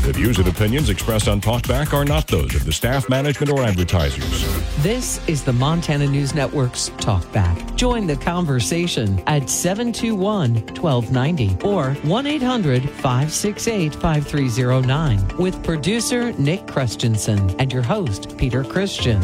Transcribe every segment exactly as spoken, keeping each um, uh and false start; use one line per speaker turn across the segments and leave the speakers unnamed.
The views and opinions expressed on Talkback are not those of the staff, management, or advertisers.
This is the Montana News Network's Talkback. Join the conversation at seven two one, one two nine zero or one eight hundred, five six eight, five three zero nine with producer Nick Christensen and your host, Peter Christian.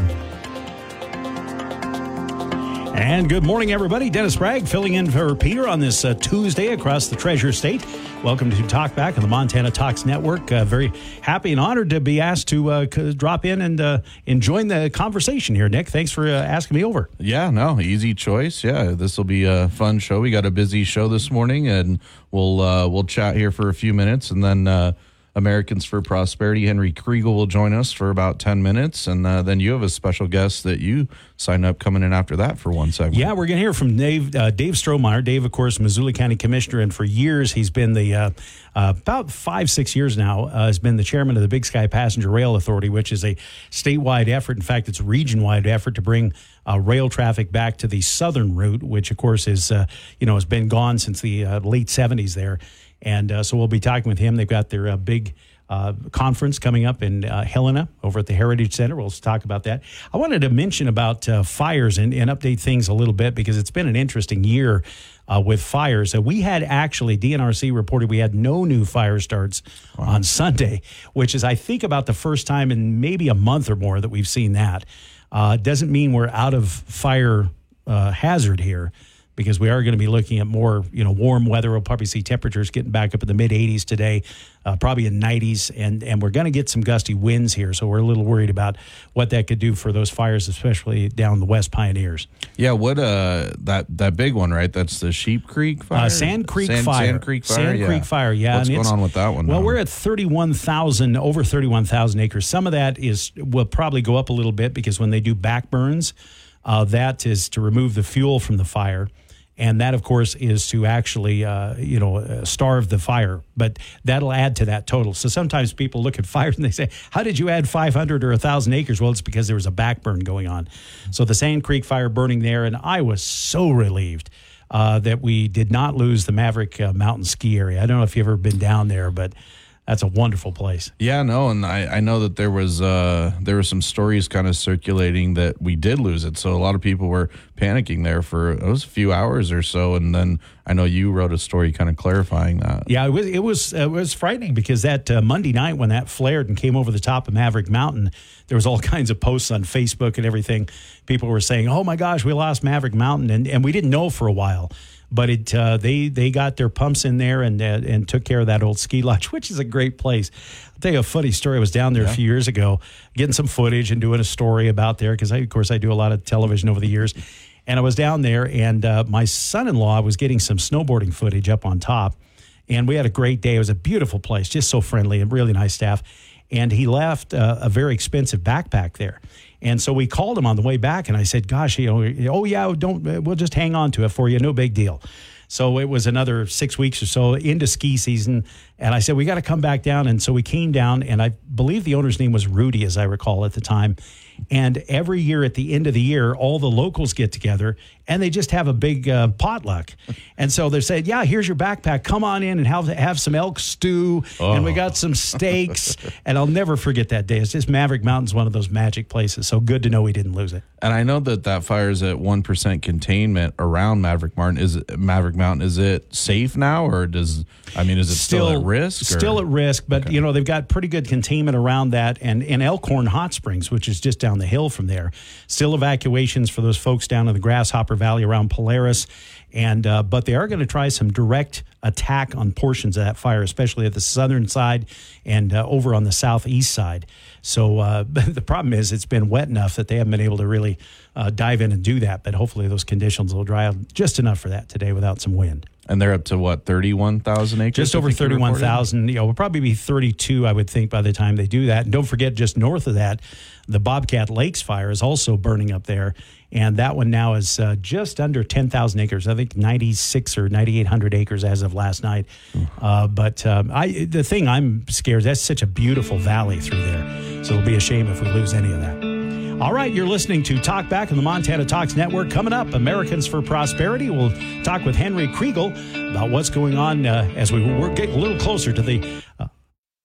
And good morning, everybody. Dennis Bragg filling in for Peter on this uh, Tuesday across the Treasure State. Welcome to Talkback on the Montana Talks Network. Uh, very happy and honored to be asked to uh, c- drop in and uh, and join the conversation here, Nick. Thanks for uh, asking me over.
Yeah, no, easy choice. Yeah, this will be a fun show. We got a busy show this morning, and we'll uh, we'll chat here for a few minutes, and then uh, Americans for Prosperity, Henry Kriegel, will join us for about ten minutes, and uh, then you have a special guest that you signed up coming in after that for one segment.
Yeah, we're going to hear from Dave uh, Dave Strohmeyer. Dave, of course, Missoula County Commissioner, and for years he's been the, uh, uh, about five, six years now, uh, has been the chairman of the Big Sky Passenger Rail Authority, which is a statewide effort. In fact, it's a region-wide effort to bring uh, rail traffic back to the southern route, which, of course, is uh, you know has been gone since the uh, late seventies there. And uh, so we'll be talking with him. They've got their uh, big uh, conference coming up in uh, Helena over at the Heritage Center. We'll talk about that. I wanted to mention about uh, fires and, and update things a little bit because it's been an interesting year uh, with fires. Uh, we had actually, D N R C reported we had no new fire starts wow. on Sunday, which is, I think, about the first time in maybe a month or more that we've seen that. Uh, doesn't mean we're out of fire uh, hazard here, because we are going to be looking at more, you know, warm weather. We'll probably see temperatures getting back up in the mid eighties today, uh, probably in nineties, and and we're going to get some gusty winds here. So we're a little worried about what that could do for those fires, especially down the West Pioneers.
Yeah, what uh that that big one, right? That's the Sheep Creek fire,
uh, Sand Creek
Sand,
fire,
Sand Creek fire,
Sand
yeah.
Creek fire. Yeah,
what's
and
going on with that one?
Well,
now?
we're at thirty-one thousand, over thirty-one thousand acres. Some of that is will probably go up a little bit because when they do back burns, uh, that is to remove the fuel from the fire. And that, of course, is to actually, uh, you know, uh, starve the fire. But that'll add to that total. So sometimes people look at fires and they say, how did you add five hundred or one thousand acres? Well, it's because there was a backburn going on. So the Sand Creek fire burning there, and I was so relieved uh, that we did not lose the Maverick uh, Mountain Ski Area. I don't know if you've ever been down there, but that's a wonderful place.
Yeah, no, and I, I know that there was uh, there were some stories kind of circulating that we did lose it. So a lot of people were panicking there for it was a few hours or so, and then I know you wrote a story kind of clarifying that.
Yeah, it was it was it was frightening because that uh, Monday night when that flared and came over the top of Maverick Mountain, there was all kinds of posts on Facebook and everything. People were saying, "Oh my gosh, we lost Maverick Mountain," and and we didn't know for a while. But it uh, they they got their pumps in there and uh, and took care of that old ski lodge, which is a great place. I'll tell you a funny story. I was down there yeah. a few years ago, getting some footage and doing a story about there because, of course, I do a lot of television over the years. And I was down there, and uh, my son-in-law was getting some snowboarding footage up on top. And we had a great day. It was a beautiful place, just so friendly and really nice staff. And he left uh, a very expensive backpack there. And so we called him on the way back, and I said, gosh, you know, oh, yeah, don't, we'll just hang on to it for you. No big deal. So it was another six weeks or so into ski season, and I said, we got to come back down. And so we came down, and I believe the owner's name was Rudy, as I recall at the time. And every year at the end of the year, all the locals get together, and they just have a big uh, potluck. And so they said, yeah, here's your backpack. Come on in and have have some elk stew. Oh. And we got some steaks. And I'll never forget that day. It's just Maverick Mountain's one of those magic places. So good to know we didn't lose it.
And I know that that fire is at one percent containment around Maverick Mountain. Is it, Maverick Mountain, is it safe now, or does, I mean, is it still, still at risk? Or?
Still at risk, but, okay. you know, they've got pretty good containment around that. And in Elkhorn Hot Springs, which is just down the hill from there, still evacuations for those folks down in the Grasshopper Valley around Polaris. And uh, but they are going to try some direct attack on portions of that fire, especially at the southern side and uh, over on the southeast side. So uh, the problem is it's been wet enough that they haven't been able to really uh, dive in and do that. But hopefully those conditions will dry out just enough for that today without some wind.
And they're up to, what, thirty-one thousand acres?
Just over thirty-one thousand. You know, will probably be thirty-two, I would think, by the time they do that. And don't forget, just north of that, the Bobcat Lakes fire is also burning up there. And that one now is uh, just under ten thousand acres. I think ninety-six or ninety-eight hundred acres as of last night. Mm. Uh, but um, I, the thing I'm scared, that's such a beautiful valley through there. So it'll be a shame if we lose any of that. All right, you're listening to Talk Back on the Montana Talks Network. Coming up, Americans for Prosperity. We'll talk with Henry Kriegel about what's going on uh, as we work, get a little closer to the uh,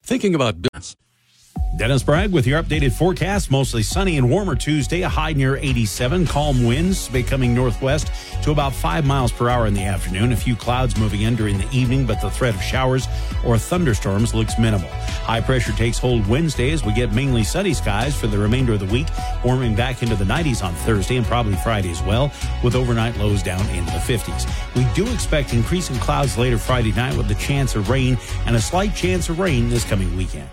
Thinking about business.
Dennis Bragg with your updated forecast. Mostly sunny and warmer Tuesday, a high near eighty-seven. Calm winds becoming northwest to about five miles per hour in the afternoon. A few clouds moving in during the evening, but the threat of showers or thunderstorms looks minimal. High pressure takes hold Wednesday as we get mainly sunny skies for the remainder of the week, warming back into the nineties on Thursday and probably Friday as well, with overnight lows down into the fifties. We do expect increasing clouds later Friday night with the chance of rain and a slight chance of rain this coming weekend.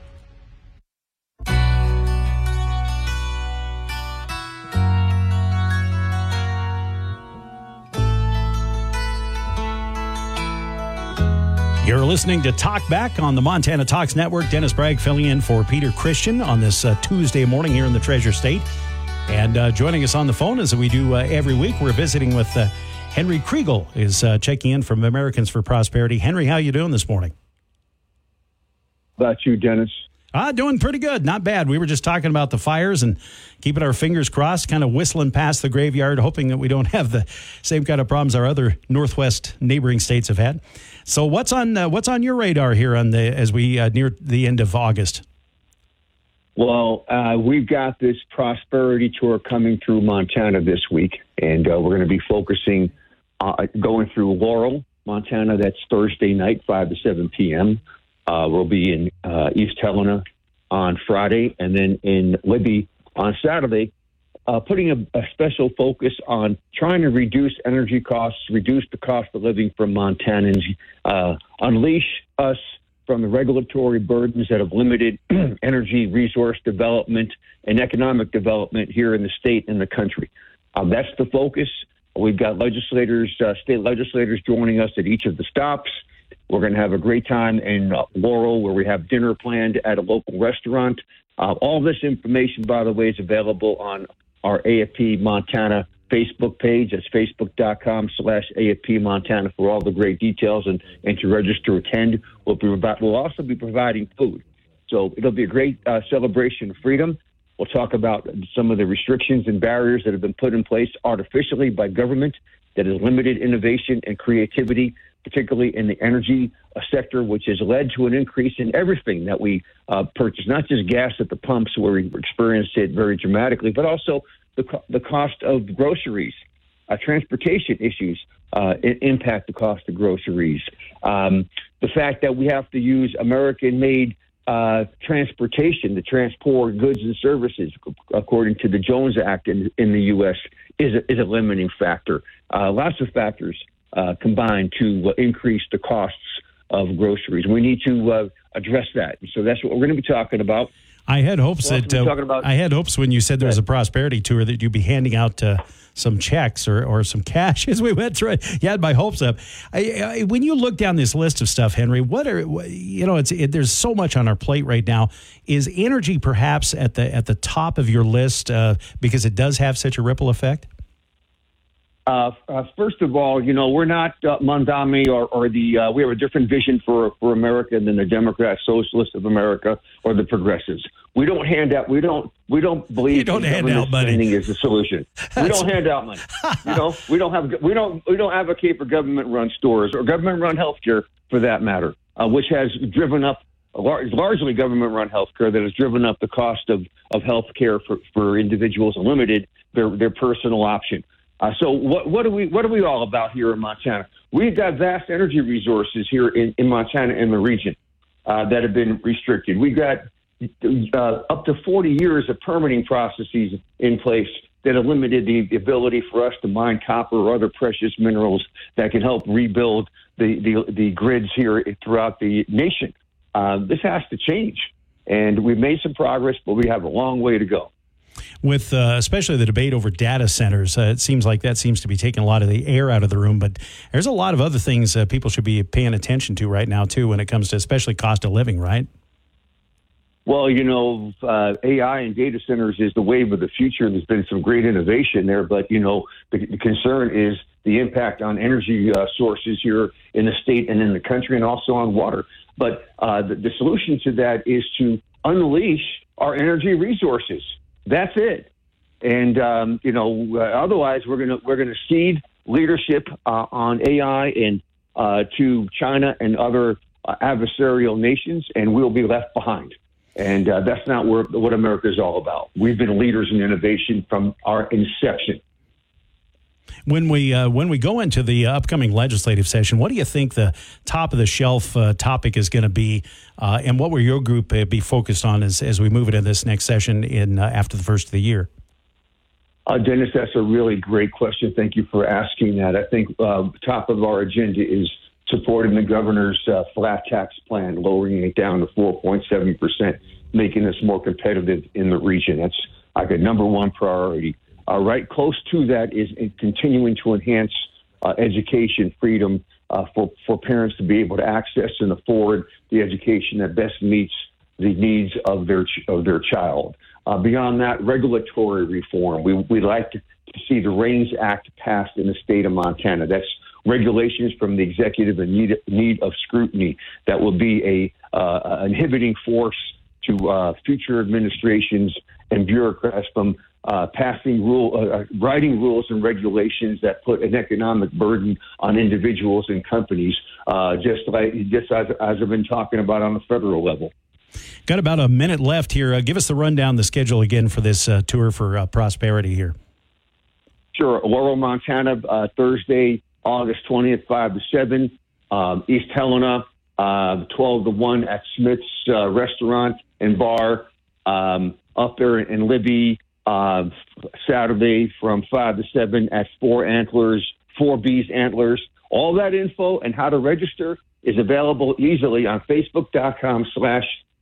You're listening to Talk Back on the Montana Talks Network. Dennis Bragg filling in for Peter Christian on this uh, Tuesday morning here in the Treasure State. And uh, joining us on the phone, as we do uh, every week, we're visiting with uh, Henry Kriegel, is uh, checking in from Americans for Prosperity. Henry, how you doing this morning?
How about you, Dennis?
Ah, doing pretty good. Not bad. We were just talking about the fires and keeping our fingers crossed, kind of whistling past the graveyard, hoping that we don't have the same kind of problems our other Northwest neighboring states have had. So what's on uh, what's on your radar here on the as we uh, near the end of August?
Well, uh, we've got this prosperity tour coming through Montana this week, and uh, we're going to be focusing uh, going through Laurel, Montana. That's Thursday night, five to seven p.m. Uh, we'll be in uh, East Helena on Friday, and then in Libby on Saturday, uh, putting a, a special focus on trying to reduce energy costs, reduce the cost of living for Montanans, uh, unleash us from the regulatory burdens that have limited energy resource development and economic development here in the state and the country. Um, that's the focus. We've got legislators, uh, state legislators joining us at each of the stops. We're going to have a great time in uh, Laurel, where we have dinner planned at a local restaurant. Uh, all this information, by the way, is available on our A F P Montana Facebook page. That's facebook.com slash AFP Montana for all the great details and, and to register to attend. We'll, be, we'll also be providing food. So it'll be a great uh, celebration of freedom. We'll talk about some of the restrictions and barriers that have been put in place artificially by government that has limited innovation and creativity, particularly in the energy uh, sector, which has led to an increase in everything that we uh, purchase, not just gas at the pumps where we experienced it very dramatically, but also the, co- the cost of groceries. Uh, transportation issues uh, I- impact the cost of groceries. Um, the fact that we have to use American-made uh, transportation to transport goods and services, according to the Jones Act in, in the U S, is a, is a limiting factor. Uh, lots of factors uh, combine to uh, increase the costs of groceries. We need to uh, address that. So that's what we're going to be talking about.
I had hopes
We'll
that
also be
uh,
talking about-
I had hopes when you said there was a prosperity tour that you'd be handing out uh, some checks or, or some cash as we went through it. You had my hopes up. I, I, when you look down this list of stuff, Henry, what are you know? It's it, there's so much on our plate right now. Is energy perhaps at the at the top of your list uh, because it does have such a ripple effect?
Uh, uh, first of all, you know, we're not uh, Mondami or, or the, uh, we have a different vision for, for America than the Democrat Socialists of America or the progressives. We don't hand out, we don't, we don't believe
You don't
that
hand
government
out money.
spending is the solution. We don't hand out money. You know, we don't have, we don't, we don't advocate for government run stores or government run healthcare for that matter, uh, which has driven up a lar- largely government run healthcare that has driven up the cost of, of healthcare for, for individuals and limited their, their personal option. Uh, so what, what are we what are we all about here in Montana? We've got vast energy resources here in, in Montana and the region uh, that have been restricted. We've got uh, up to forty years of permitting processes in place that have limited the, the ability for us to mine copper or other precious minerals that can help rebuild the, the, the grids here throughout the nation. Uh, this has to change. And we've made some progress, but we have a long way to go.
With uh, especially the debate over data centers, uh, it seems like that seems to be taking a lot of the air out of the room. But there's a lot of other things uh, people should be paying attention to right now, too, when it comes to especially cost of living, right?
Well, you know, uh, A I and data centers is the wave of the future. There's been some great innovation there. But, you know, the, the concern is the impact on energy uh, sources here in the state and in the country and also on water. But uh, the, the solution to that is to unleash our energy resources. That's it. And, um, you know, uh, otherwise we're going to we're going to cede leadership uh, on A I and uh, to China and other uh, adversarial nations, and we'll be left behind. And uh, that's not where, what America is all about. We've been leaders in innovation from our inception.
When we uh, when we go into the upcoming legislative session, what do you think the top of the shelf uh, topic is going to be, uh, and what will your group uh, be focused on as as we move into this next session in uh, after the first of the year?
Uh, Dennis, that's a really great question. Thank you for asking that. I think uh, top of our agenda is supporting the governor's uh, flat tax plan, lowering it down to four point seven percent, making us more competitive in the region. That's like a number one priority. Uh, right close to that is continuing to enhance uh, education freedom uh, for, for parents to be able to access and afford the education that best meets the needs of their ch- of their child. Uh, beyond that, regulatory reform. We we like to see the REINS Act passed in the state of Montana. That's regulations from the executive in need, need of scrutiny that will be a uh, an inhibiting force to uh, future administrations and bureaucrats from uh, passing rule, uh, writing rules and regulations that put an economic burden on individuals and companies, uh, just like just as, as I've been talking about on the federal level.
Got about a minute left here. Uh, give us the rundown, the schedule again for this uh, tour for uh, prosperity here.
Sure. Laurel, Montana, uh, Thursday, August twentieth, five to seven. Um, East Helena, uh, twelve to one at Smith's uh, Restaurant and Bar. Um, up there in Libby, uh, Saturday from five to seven at Four Antlers, Four B's Antlers. All that info and how to register is available easily on Facebook.com slash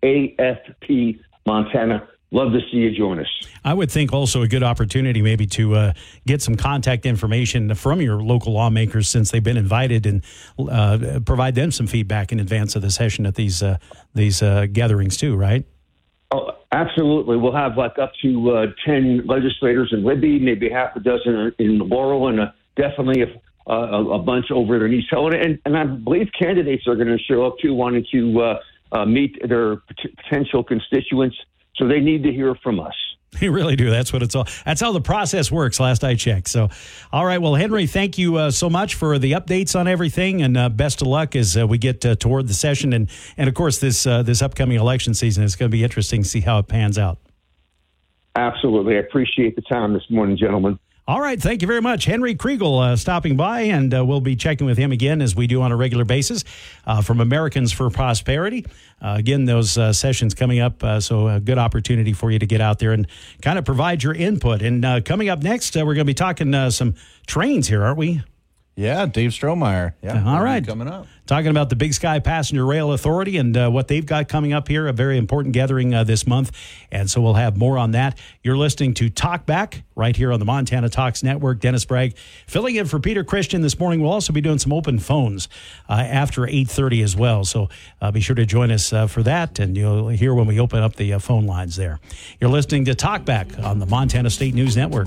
AFP Montana. Love to see you join us.
I would think also a good opportunity maybe to uh, get some contact information from your local lawmakers since they've been invited, and uh, provide them some feedback in advance of the session at these uh, these uh, gatherings too, right?
Oh, absolutely. We'll have like up to uh, ten legislators in Libby, maybe half a dozen in Laurel, and uh, definitely a, a, a bunch over there in East Helena. And, and I believe candidates are going to show up too, wanting to uh, uh, meet their pot- potential constituents. So they need to hear from us.
You really do. That's what it's all. That's how the process works. Last I checked. So, all right. Well, Henry, thank you uh, so much for the updates on everything, and uh, best of luck as uh, we get uh, toward the session, and and of course this uh, this upcoming election season. It's going to be interesting to see how it pans out.
Absolutely. I appreciate the time this morning, gentlemen.
All right. Thank you very much. Henry Kriegel uh, stopping by, and uh, we'll be checking with him again as we do on a regular basis uh, from Americans for Prosperity. Uh, again, those uh, sessions coming up, uh, so a good opportunity for you to get out there and kind of provide your input. And uh, coming up next, uh, we're going to be talking uh, some trains here, aren't we?
Yeah, Dave Strohmeyer. Yeah,
all right.
Coming up.
Talking about the Big Sky Passenger Rail Authority and uh, what they've got coming up here, a very important gathering uh, this month. And so we'll have more on that. You're listening to Talk Back right here on the Montana Talks Network. Dennis Bragg filling in for Peter Christian this morning. We'll also be doing some open phones uh, after eight thirty as well. So uh, be sure to join us uh, for that, and you'll hear when we open up the uh, phone lines there. You're listening to Talk Back on the Montana State News Network.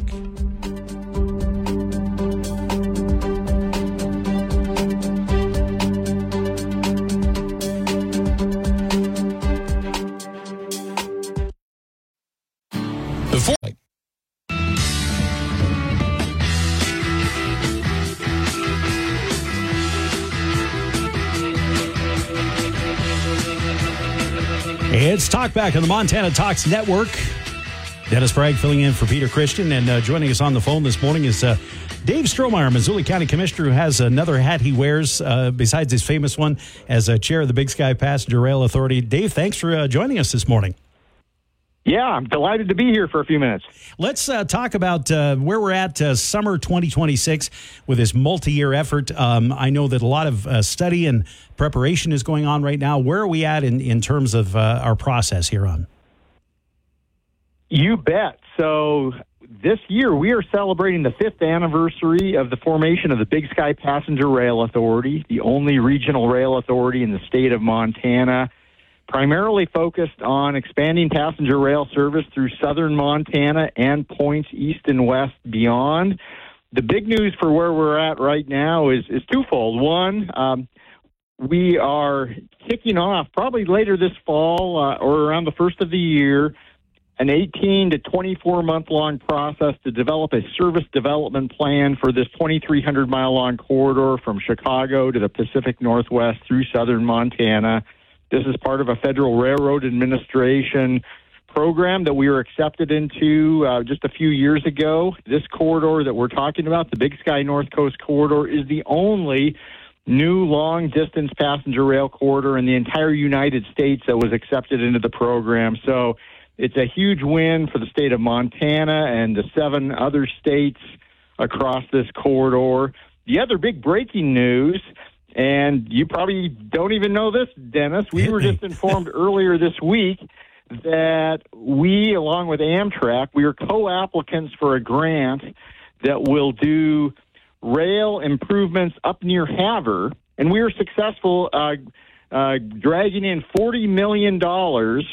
It's Talk Back on the Montana Talks Network. Dennis Bragg filling in for Peter Christian, and uh, joining us on the phone this morning is uh, Dave Strohmeyer, Missoula County Commissioner, who has another hat he wears uh, besides his famous one as uh, chair of the Big Sky Passenger Rail Authority. Dave, thanks for uh, joining us this morning.
Yeah, I'm delighted to be here for a few minutes.
Let's uh, talk about uh, where we're at uh, summer twenty twenty-six with this multi-year effort. Um, I know that a lot of uh, study and preparation is going on right now. Where are we at in, in terms of uh, our process here on?
You bet. So this year we are celebrating the fifth anniversary of the formation of the Big Sky Passenger Rail Authority, the only regional rail authority in the state of Montana, primarily focused on expanding passenger rail service through southern Montana and points east and west beyond. The big news for where we're at right now is, is twofold. One, um, we are kicking off probably later this fall uh, or around the first of the year an eighteen to twenty-four month long process to develop a service development plan for this twenty-three hundred mile long corridor from Chicago to the Pacific Northwest through southern Montana. This is part of a Federal Railroad Administration program that we were accepted into uh, just a few years ago. This corridor that we're talking about, the Big Sky North Coast Corridor, is the only new long-distance passenger rail corridor in the entire United States that was accepted into the program. So it's a huge win for the state of Montana and the seven other states across this corridor. The other big breaking news, and you probably don't even know this, Dennis, we were just informed earlier this week that we, along with Amtrak, we are co-applicants for a grant that will do rail improvements up near Havre, and we were successful uh, uh, dragging in forty million dollars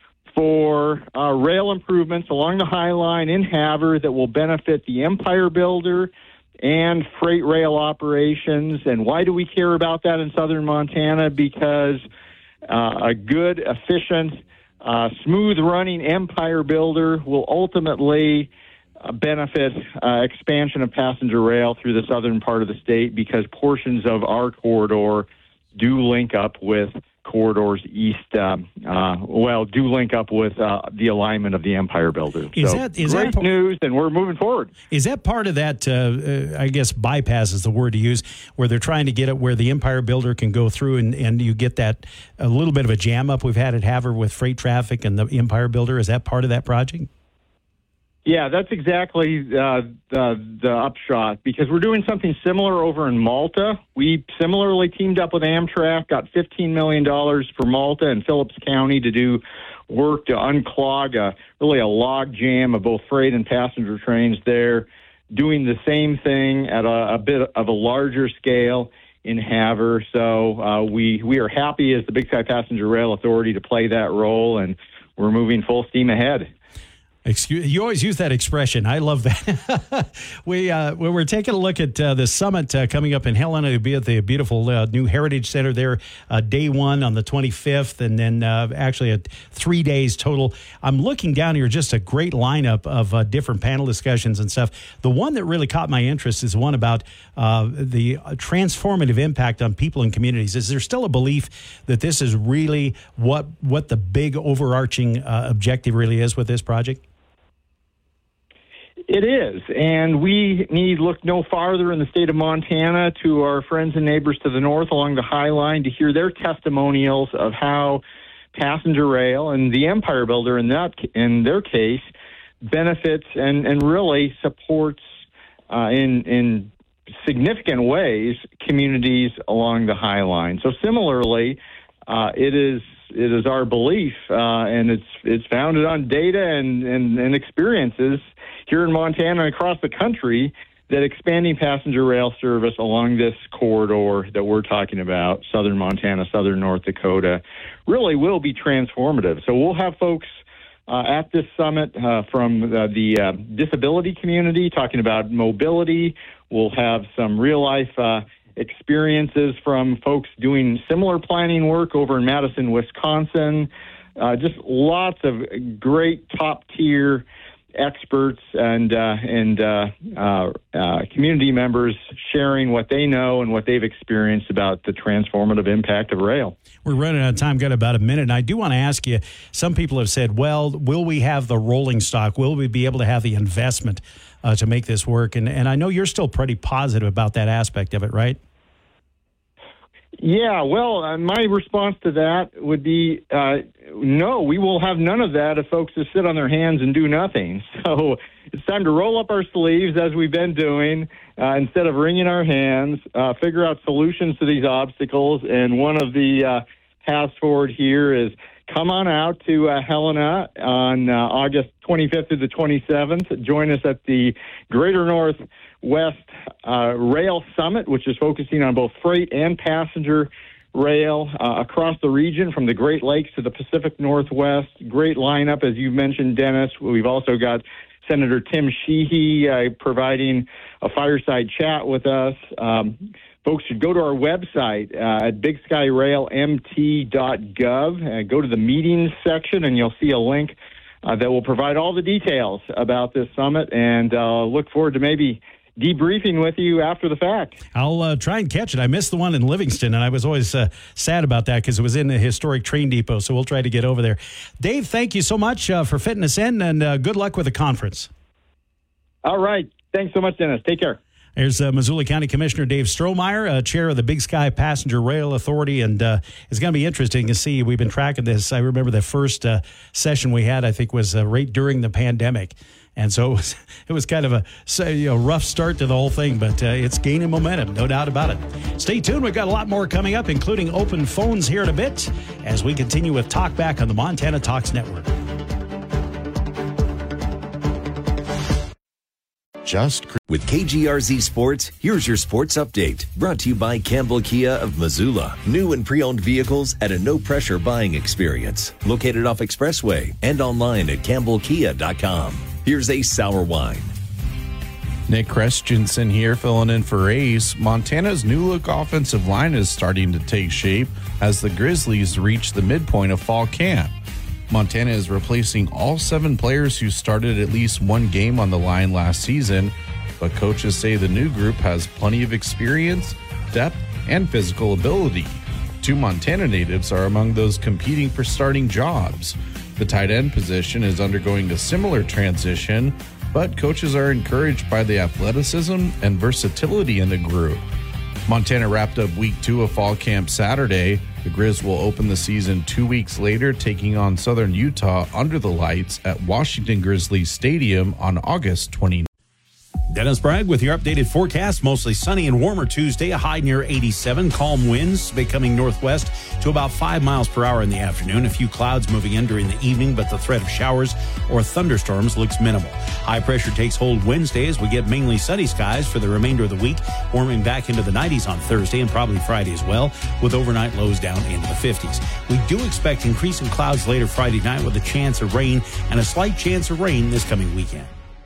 for uh, rail improvements along the High Line in Havre that will benefit the Empire Builder and freight rail operations. And why do we care about that in southern Montana? Because uh, a good, efficient, Uh, smooth-running Empire Builder will ultimately uh, benefit uh, expansion of passenger rail through the southern part of the state, because portions of our corridor do link up with corridors east, uh, uh, well, do link up with uh, the alignment of the Empire Builder.
Is
so
that, is
great
that,
news, and we're moving forward.
Is that part of that, uh, uh, I guess, bypass is the word to use, where they're trying to get it where the Empire Builder can go through and, and you get that a little bit of a jam up we've had at Havre with freight traffic and the Empire Builder? Is that part of that project?
Yeah, that's exactly uh, the, the upshot, because we're doing something similar over in Malta. We similarly teamed up with Amtrak, got fifteen million dollars for Malta and Phillips County to do work to unclog a, really a log jam of both freight and passenger trains there, doing the same thing at a, a bit of a larger scale in Havre. So uh, we, we are happy as the Big Sky Passenger Rail Authority to play that role, and we're moving full steam ahead.
Excuse, you always use that expression. I love that. we uh, we we're taking a look at uh, the summit uh, coming up in Helena. It'll be at the beautiful uh, new Heritage Center there, uh, day one on the twenty-fifth, and then uh, actually at three days total. I'm looking down here, just a great lineup of uh, different panel discussions and stuff. The one that really caught my interest is one about uh, the transformative impact on people and communities. Is there still a belief that this is really what what the big overarching uh, objective really is with this project?
It is, and we need look no farther in the state of Montana to our friends and neighbors to the north along the High Line to hear their testimonials of how passenger rail and the Empire Builder in that in their case benefits and, and really supports uh, in in significant ways communities along the High Line. So similarly, uh, it is it is our belief, uh, and it's it's founded on data and, and, and experiences here in Montana and across the country, that expanding passenger rail service along this corridor that we're talking about, southern Montana, southern North Dakota, really will be transformative. So we'll have folks uh, at this summit uh, from uh, the uh, disability community talking about mobility. We'll have some real-life uh, experiences from folks doing similar planning work over in Madison, Wisconsin. Uh, just lots of great top-tier experts and uh, and uh, uh, uh, community members sharing what they know and what they've experienced about the transformative impact of rail.
We're running out of time, got about a minute, and I do want to ask you, some people have said, well, will we have the rolling stock? Will we be able to have the investment uh, to make this work? And, and I know you're still pretty positive about that aspect of it, right?
Yeah, well, uh, my response to that would be uh, no, we will have none of that if folks just sit on their hands and do nothing. So it's time to roll up our sleeves, as we've been doing, uh, instead of wringing our hands, uh, figure out solutions to these obstacles. And one of the uh, paths forward here is come on out to uh, Helena on uh, August twenty-fifth through the twenty-seventh. Join us at the Greater Northwest uh, Rail Summit, which is focusing on both freight and passenger rail uh, across the region, from the Great Lakes to the Pacific Northwest. Great lineup, as you mentioned, Dennis. We've also got Senator Tim Sheehy uh, providing a fireside chat with us. Um, folks should go to our website uh, at big sky rail m t dot gov. Uh, go to the meetings section, and you'll see a link uh, that will provide all the details about this summit, and uh, look forward to maybe debriefing with you after the fact.
I'll uh, try and catch it. I missed the one in Livingston, and I was always uh, sad about that because it was in the historic train depot, so we'll try to get over there. Dave, thank you so much uh, for fitting us in, and uh, good luck with the conference.
All right. Thanks so much, Dennis. Take care.
There's uh, Missoula County Commissioner Dave Strohmeyer, uh, chair of the Big Sky Passenger Rail Authority, and uh, it's going to be interesting to see. We've been tracking this. I remember the first uh, session we had, I think, was uh, right during the pandemic. And so it was, it was kind of a say, you know, rough start to the whole thing, but uh, it's gaining momentum, no doubt about it. Stay tuned. We've got a lot more coming up, including open phones here in a bit as we continue with Talk Back on the Montana Talks Network.
Just with K G R Z Sports, here's your sports update. Brought to you by Campbell Kia of Missoula. New and pre-owned vehicles at a no-pressure buying experience. Located off Expressway and online at campbell kia dot com. Here's Ace Sour Wine.
Nick Christensen here filling in for Ace. Montana's new-look offensive line is starting to take shape as the Grizzlies reach the midpoint of fall camp. Montana is replacing all seven players who started at least one game on the line last season, but coaches say the new group has plenty of experience, depth, and physical ability. Two Montana natives are among those competing for starting jobs. The tight end position is undergoing a similar transition, but coaches are encouraged by the athleticism and versatility in the group. Montana wrapped up week two of fall camp Saturday. The Grizz will open the season two weeks later, taking on Southern Utah under the lights at Washington Grizzlies Stadium on August twenty-ninth.
Dennis Bragg with your updated forecast. Mostly sunny and warmer Tuesday, a high near eighty-seven. Calm winds becoming northwest to about five miles per hour in the afternoon. A few clouds moving in during the evening, but the threat of showers or thunderstorms looks minimal. High pressure takes hold Wednesday as we get mainly sunny skies for the remainder of the week, warming back into the nineties on Thursday and probably Friday as well, with overnight lows down into the fifties. We do expect increasing clouds later Friday night with a chance of rain and a slight chance of rain this coming weekend.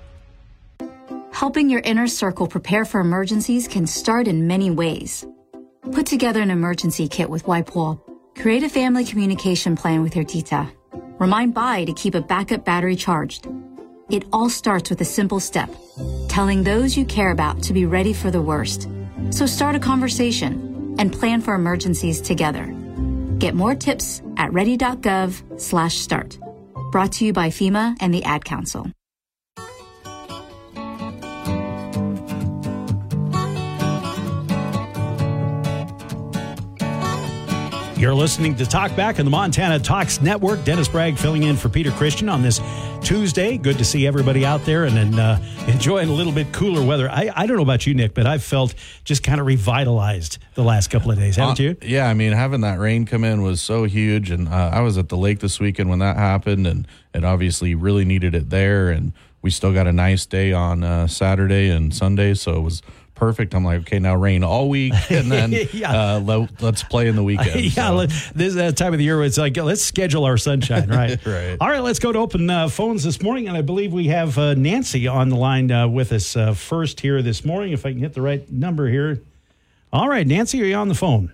Helping your inner circle prepare for emergencies can start in many ways. Put together an emergency kit with WipeWall. Create a family communication plan with your tita. Remind Bai to keep a backup battery charged. It all starts with a simple step, telling those you care about to be ready for the worst. So start a conversation and plan for emergencies together. Get more tips at ready.gov slash start. Brought to you by FEMA and the Ad Council.
You're listening to Talk Back on the Montana Talks Network. Dennis Bragg filling in for Peter Christian on this Tuesday. Good to see everybody out there and then uh, enjoying a little bit cooler weather. I, I don't know about you, Nick, but I've felt just kind of revitalized the last couple of days, haven't
uh,
you?
Yeah, I mean, having that rain come in was so huge. And uh, I was at the lake this weekend when that happened, and it obviously really needed it there. And we still got a nice day on uh, Saturday and Sunday, so it was perfect. I'm like, okay, now rain all week, and then yeah. uh, let, let's play in the weekend.
yeah,
so.
let, this is that time of the year where it's like, let's schedule our sunshine, right?
Right.
All right, let's go to open uh, phones this morning, and I believe we have uh, Nancy on the line uh, with us uh, first here this morning, if I can hit the right number here. All right, Nancy, are you on the phone?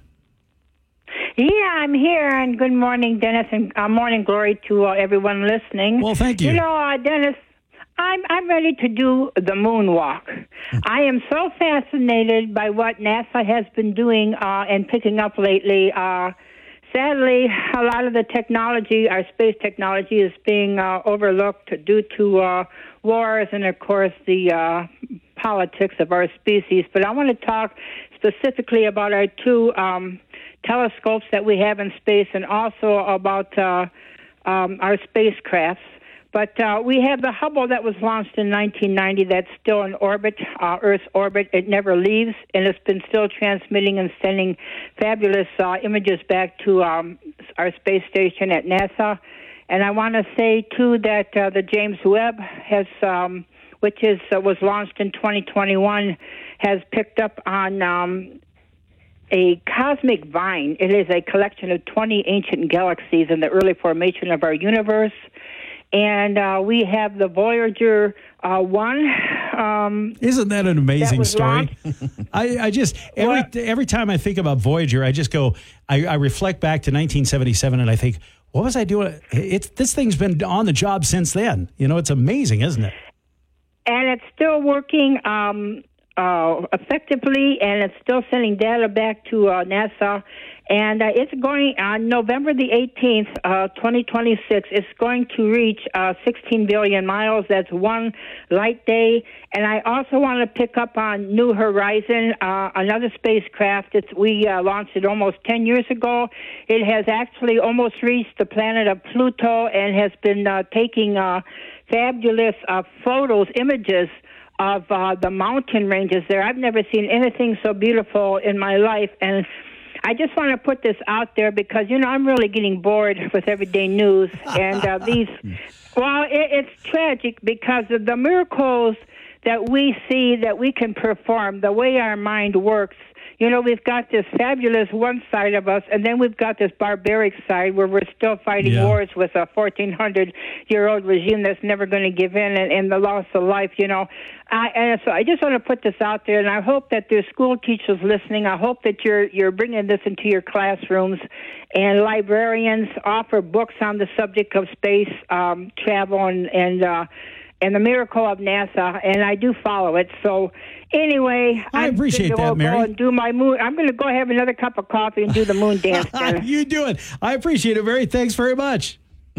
Yeah, I'm here, and good morning, Dennis, and uh, morning glory to uh, everyone listening.
Well, thank you.
You know, uh, Dennis, I'm I'm ready to do the moonwalk. I am so fascinated by what NASA has been doing uh, and picking up lately. Uh, sadly, a lot of the technology, our space technology, is being uh, overlooked due to uh, wars and, of course, the uh, politics of our species. But I want to talk specifically about our two um, telescopes that we have in space, and also about uh, um, our spacecrafts. But uh, we have the Hubble that was launched in nineteen ninety that's still in orbit, uh, Earth's orbit. It never leaves, and it's been still transmitting and sending fabulous uh, images back to um, our space station at NASA. And I want to say, too, that uh, the James Webb, has, um, which is uh, was launched in twenty twenty-one, has picked up on um, a cosmic vine. It is a collection of twenty ancient galaxies in the early formation of our universe. And uh, we have the Voyager uh, one. Um,
Isn't that an amazing
that
story? I, I just, every
What?
every time I think about Voyager, I just go, I, I reflect back to nineteen seventy-seven and I think, what was I doing? It's this thing's been on the job since then. You know, it's amazing, isn't it?
And it's still working um, uh, effectively, and it's still sending data back to uh, NASA. And uh, it's going on November the eighteenth, uh, twenty twenty-six. It's going to reach uh, sixteen billion miles. That's one light day. And I also want to pick up on New Horizon, uh, another spacecraft. It's, we uh, launched it almost ten years ago. It has actually almost reached the planet of Pluto and has been uh, taking uh, fabulous uh, photos, images of uh, the mountain ranges there. I've never seen anything so beautiful in my life. And I just want to put this out there because, you know, I'm really getting bored with everyday news. And uh, these, well, it, it's tragic because of the miracles that we see that we can perform, the way our mind works. You know, we've got this fabulous one side of us, and then we've got this barbaric side where we're still fighting yeah. wars with a fourteen hundred year old regime that's never going to give in, and, and the loss of life, you know. I, and so I just want to put this out there, and I hope that there's school teachers listening. I hope that you're you're bringing this into your classrooms, and librarians offer books on the subject of space um, travel and, and uh and the miracle of NASA, and I do follow it. So anyway,
I
I'm
appreciate
gonna
that,
go
Mary.
And do my moon. I'm going to go have another cup of coffee and do the moon dance.
You do it. I appreciate it, Mary. Thanks very much.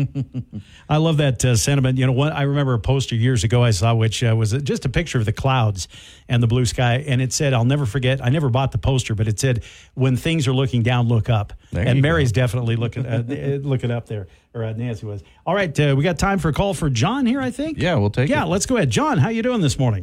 I love that uh, sentiment. You know, one, I remember a poster years ago I saw, which uh, was just a picture of the clouds and the blue sky, and it said, I'll never forget, I never bought the poster, but it said, when things are looking down, look up.
There
and
you
Mary's
go.
definitely looking uh, looking up there, or uh, Nancy was. All right, uh, we got time for a call for John here, I think.
Yeah, we'll take
yeah,
it.
Yeah, let's go ahead. John, how you doing this morning?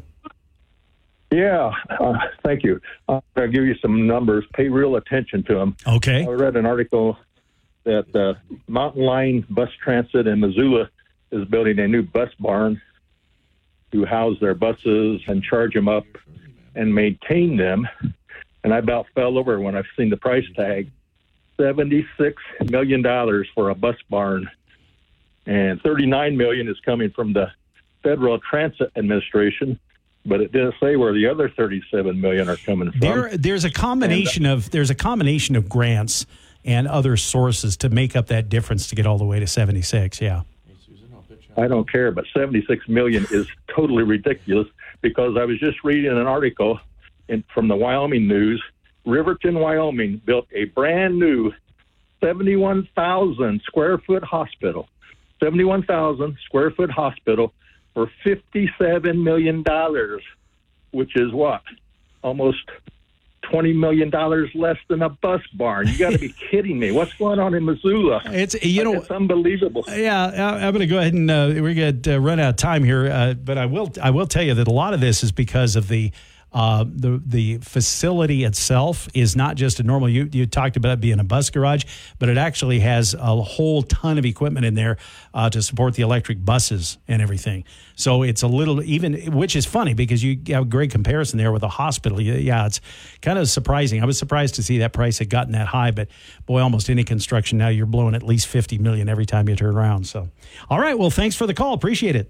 Yeah, uh, thank you. I'm going to give you some numbers. Pay real attention to them.
Okay.
I read an article that uh, Mountain Line Bus Transit in Missoula is building a new bus barn to house their buses and charge them up and maintain them. And I about fell over when I've seen the price tag. seventy-six million dollars for a bus barn. And thirty-nine million dollars is coming from the Federal Transit Administration. But it didn't say where the other thirty-seven million dollars are coming from.
There, there's a combination and, uh, of there's a combination of grants and other sources to make up that difference to get all the way to seventy-six. Yeah,
I don't care, but seventy-six million dollars is totally ridiculous because I was just reading an article in, from the Wyoming News. Riverton, Wyoming built a brand new seventy-one thousand square foot hospital. seventy-one thousand square foot hospital for fifty-seven million dollars, which is what? Almost twenty million dollars less than a bus barn. You got to be kidding me. What's going on in Missoula?
It's, you know,
it's unbelievable.
Yeah, I'm going to go ahead and uh, we're going to uh, run out of time here, uh, but I will I will tell you that a lot of this is because of the Uh, the the facility itself is not just a normal, you, you talked about it being a bus garage, but it actually has a whole ton of equipment in there uh, to support the electric buses and everything. So it's a little, even, which is funny because you have a great comparison there with a hospital. Yeah, it's kind of surprising. I was surprised to see that price had gotten that high, but boy, almost any construction now, you're blowing at least fifty million every time you turn around. So, all right, well, thanks for the call. Appreciate it.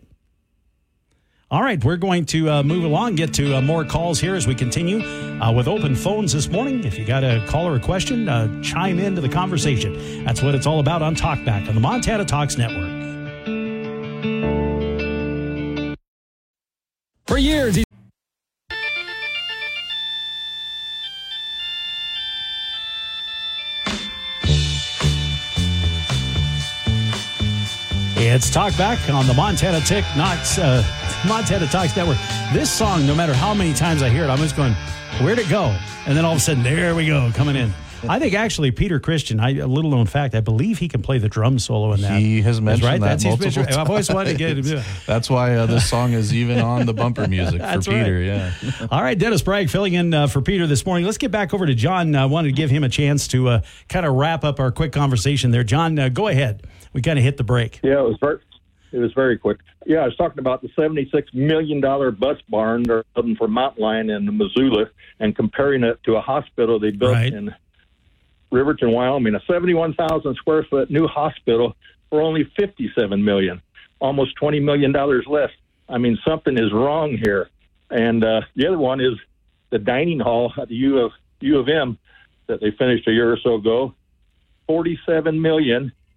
All right, we're going to uh, move along, get to uh, more calls here as we continue uh, with open phones this morning. If you got a call or a question, uh, chime into the conversation. That's what it's all about on Talkback on the Montana Talks Network.
For years,
It's Talkback on the Montana Tick Knox, uh, Montana Talks Network. This song, no matter how many times I hear it, I'm just going, where'd it go? And then all of a sudden, there we go, coming in. I think actually Peter Christian, I, a little known fact, I believe he can play the drum solo in that.
He has mentioned
right?
that
That's
multiple
times. I've always wanted to get him.
That's why uh, this song is even on the bumper music for Peter.
Right.
Yeah.
All right, Dennis Bragg filling in uh, for Peter this morning. Let's get back over to John. I uh, wanted to give him a chance to uh, kind of wrap up our quick conversation there. John, uh, go ahead. We kind of hit the break.
Yeah, it was very, it was very quick. Yeah, I was talking about the seventy-six million dollars bus barn they're building for Mountain Line in Missoula and comparing it to a hospital they built
right.
in Riverton, Wyoming, a seventy-one thousand square foot new hospital for only fifty-seven million dollars, almost twenty million dollars less. I mean, something is wrong here. And uh, the other one is the dining hall at the U of, U of M that they finished a year or so ago, forty-seven million dollars.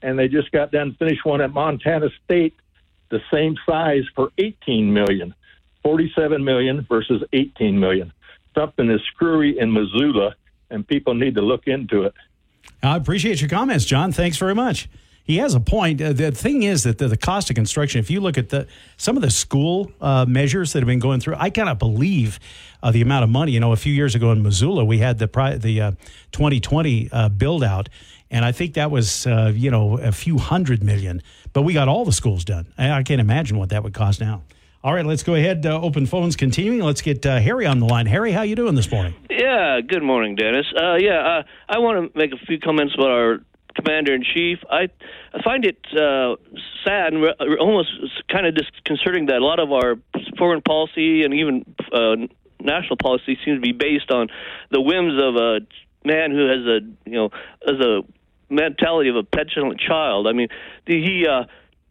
and they just got done finished one at Montana State, the same size for eighteen million dollars. forty-seven million dollars versus eighteen million dollars. Something is screwy in Missoula, and people need to look into it.
I appreciate your comments, John. Thanks very much. He has a point. Uh, the thing is that the, the cost of construction, if you look at the some of the school uh, measures that have been going through, I cannot believe uh, the amount of money. You know, a few years ago in Missoula, we had the pri- the uh, twenty twenty uh, build out, and I think that was, uh, you know, a few hundred million. But we got all the schools done. I, I can't imagine what that would cost now. All right, let's go ahead. Uh, open phones continuing. Let's get uh, Harry on the line. Harry, how you doing this morning?
Yeah, good morning, Dennis. Uh, yeah, uh, I want to make a few comments about our Commander-in-Chief. I, I find it uh, sad and re- almost kind of disconcerting that a lot of our foreign policy and even uh, national policy seems to be based on the whims of a man who has a, you know, has a mentality of a petulant child. I mean, the, he... Uh,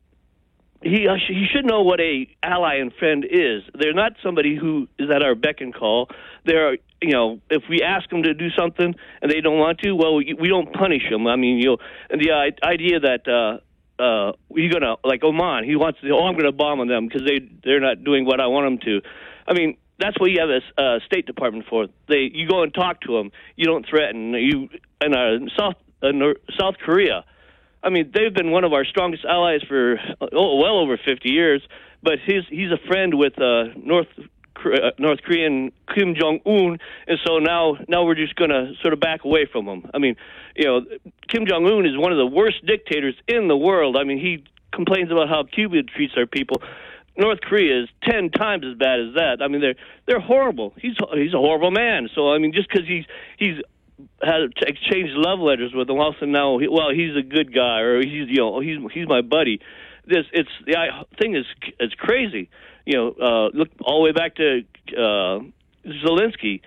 He uh, he should know what a ally and friend is. They're not somebody who is at our beck and call. They're, you know, if we ask them to do something and they don't want to, well, we, we don't punish them. I mean, you know, and the uh, idea that uh, uh, you're gonna, like Oman, he wants to, oh, I'm gonna bomb on them because they they're not doing what I want them to. I mean, that's what you have a uh, State Department for. They you go and talk to them. You don't threaten. You and uh, South uh, South Korea. I mean, they've been one of our strongest allies for oh, well over fifty years, but his, he's a friend with uh, North uh, North Korean Kim Jong-un, and so now now we're just going to sort of back away from him. I mean, you know, Kim Jong-un is one of the worst dictators in the world. I mean, he complains about how Cuba treats their people. North Korea is ten times as bad as that. I mean, they're they're horrible. He's he's a horrible man. So I mean, just because he's he's had to exchange love letters with him. Also now, well, he's a good guy, or he's you know he's he's my buddy. This it's the thing is it's crazy. You know, uh, look all the way back to uh, Zelensky.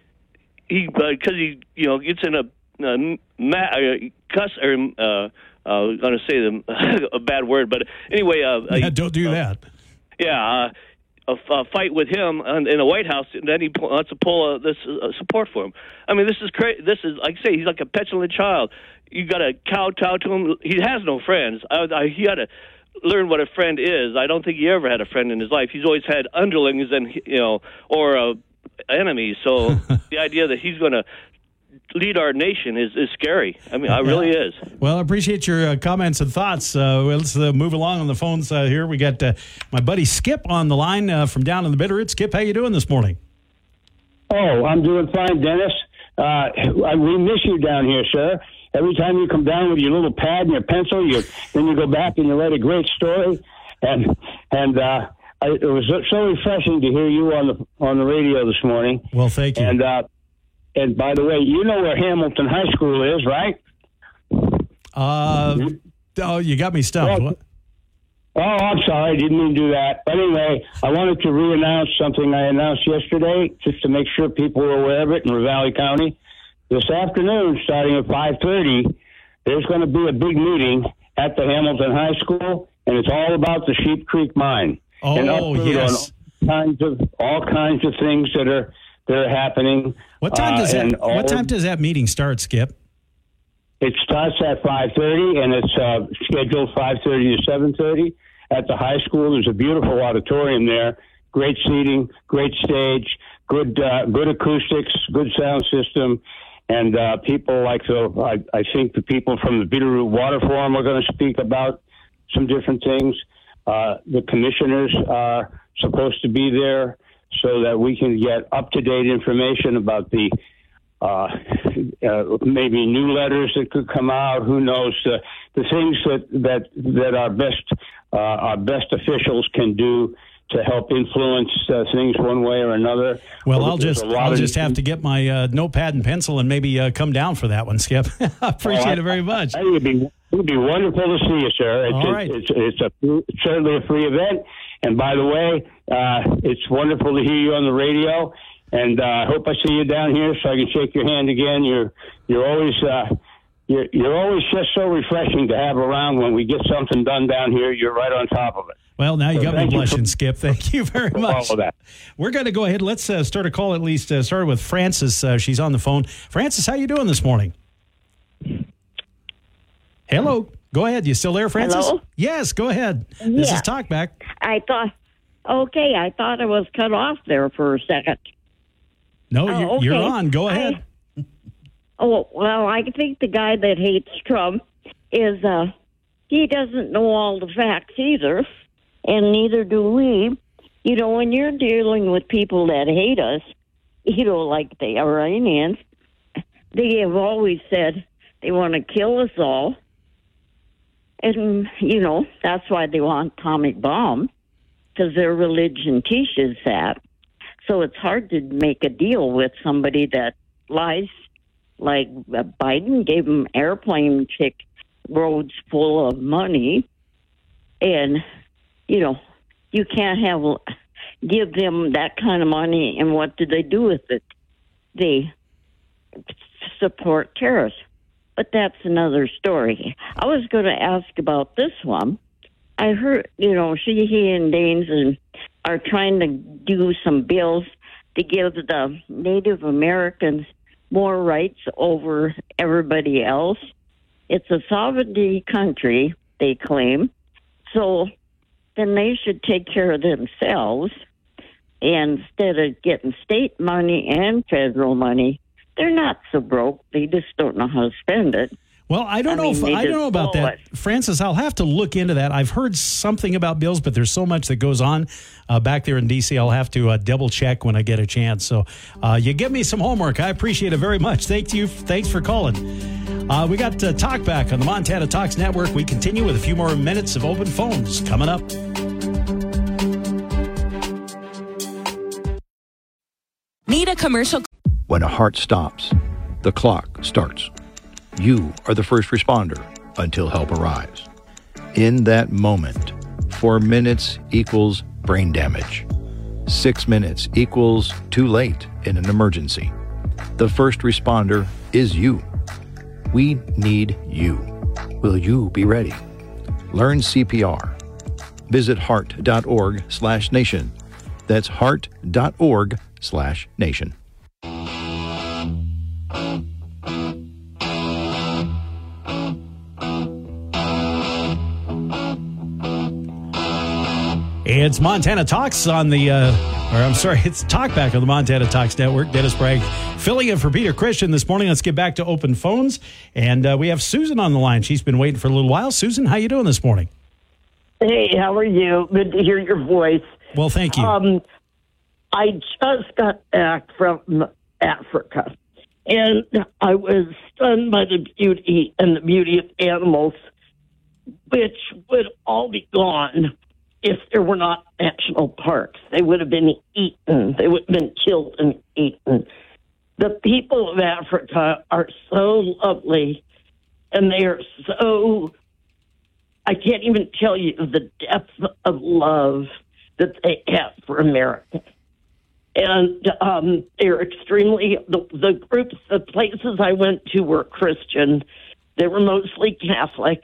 He because uh, he you know gets in a, a ma- uh, cuss or uh, uh, I'm going to say the, a bad word, but anyway, uh,
yeah, don't do uh, that.
Yeah. Uh, A, a fight with him in the White House, and then he wants to pull a, this uh, support for him. I mean, this is crazy. This is, like I say, he's like a petulant child. You got to kowtow to him. He has no friends. I, I, he got to learn what a friend is. I don't think he ever had a friend in his life. He's always had underlings and you know, or uh, enemies. So the idea that he's going to lead our nation is, is scary. I mean, it really is.
Well, I appreciate your uh, comments and thoughts. Uh, well, let's uh, move along on the phones uh, here. We got uh, my buddy Skip on the line uh, from down in the Bitterroot. Skip, how you doing this morning?
Oh, I'm doing fine, Dennis. Uh, we miss you down here, sir. Every time you come down with your little pad and your pencil, you then you go back and you write a great story. And and uh, I, it was so refreshing to hear you on the on the radio this morning.
Well, thank you.
And uh, And by the way, you know where Hamilton High School is, right?
Uh, oh, you got me stumped.
Well, oh, I'm sorry. I didn't mean to do that. But anyway, I wanted to re-announce something I announced yesterday, just to make sure people are aware of it in Ravalli County. This afternoon, starting at five thirty, there's going to be a big meeting at the Hamilton High School, and it's all about the Sheep Creek Mine.
Oh,
and update
yes.
on all kinds of all kinds of things that are that are happening.
What time does
uh,
that? What time does that meeting start, Skip?
It starts at five thirty, and it's uh, scheduled five thirty to seven thirty at the high school. There's a beautiful auditorium there, great seating, great stage, good uh, good acoustics, good sound system, and uh, people like the. I, I think the people from the Bitterroot Water Forum are going to speak about some different things. Uh, the commissioners are supposed to be there, so that we can get up-to-date information about the uh, uh, maybe new letters that could come out. Who knows? Uh, the things that that that our best uh, our best officials can do to help influence uh, things one way or another.
Well, I'll just I'll just have to get my uh, notepad and pencil and maybe uh, come down for that one, Skip. I appreciate well, I, it very much.
I, it would be it would be wonderful to see you, sir. It's,
All right.
it's, it's, a, it's certainly a free event. And by the way, uh, it's wonderful to hear you on the radio. And uh, I hope I see you down here so I can shake your hand again. You're you're always uh, you're you're always just so refreshing to have around. When we get something done down here, you're right on top of it.
Well, now you
so
got me blushing, Skip. Thank you very much.
All of that.
We're going to go ahead. Let's uh, start a call. At least uh, start with Francis. Uh, she's on the phone. Francis, how you doing this morning? Hello. Go ahead. You still there, Francis?
Hello?
Yes, go ahead. This
Yeah.
is Talkback.
I thought, okay, I thought I was cut off there for a second.
No,
Oh,
you're,
okay.
you're on. Go ahead.
I, oh, well, I think the guy that hates Trump is, uh, he doesn't know all the facts either, and neither do we. You know, when you're dealing with people that hate us, you know, like the Iranians, they have always said they want to kill us all. And, you know, that's why they want atomic bomb, because their religion teaches that. So it's hard to make a deal with somebody that lies. Like uh, Biden gave them airplane tick roads full of money. And, you know, you can't have give them that kind of money, and what do they do with it? They support terrorists. But that's another story. I was going to ask about this one. I heard, you know, she, he, and Danes and are trying to do some bills to give the Native Americans more rights over everybody else. It's a sovereignty country, they claim. So then they should take care of themselves. And instead of getting state money and federal money, they're not so broke. They just don't know how to spend it.
Well, I don't
I
know
mean,
if
they
I don't
just
know about
blow
that,
it.
Francis. I'll have to look into that. I've heard something about bills, but there's so much that goes on uh, back there in D C. I'll have to uh, double check when I get a chance. So uh, you give me some homework. I appreciate it very much. Thank you. Thanks for calling. Uh, we got uh, Talk Back on the Montana Talks Network. We continue with a few more minutes of open phones coming up.
Need a commercial?
When a heart stops, the clock starts. You are the first responder until help arrives. In that moment, four minutes equals brain damage. Six minutes equals too late in an emergency. The first responder is you. We need you. Will you be ready? Learn C P R. Visit heart.org slash nation. That's heart.org slash nation.
It's Montana Talks on the, uh, or I'm sorry, it's Talkback on the Montana Talks Network. Dennis Bragg filling in for Peter Christian this morning. Let's get back to open phones. And uh, we have Susan on the line. She's been waiting for a little while. Susan, how you doing this morning?
Hey, how are you? Good to hear your voice.
Well, thank you.
Um, I just got back from Africa, and I was stunned by the beauty and the beauty of animals, which would all be gone if there were not national parks. They would have been eaten. They would have been killed and eaten. The people of Africa are so lovely, and they are so, I can't even tell you the depth of love that they have for America. And um, they're extremely, the, the groups, the places I went to were Christian. They were mostly Catholic.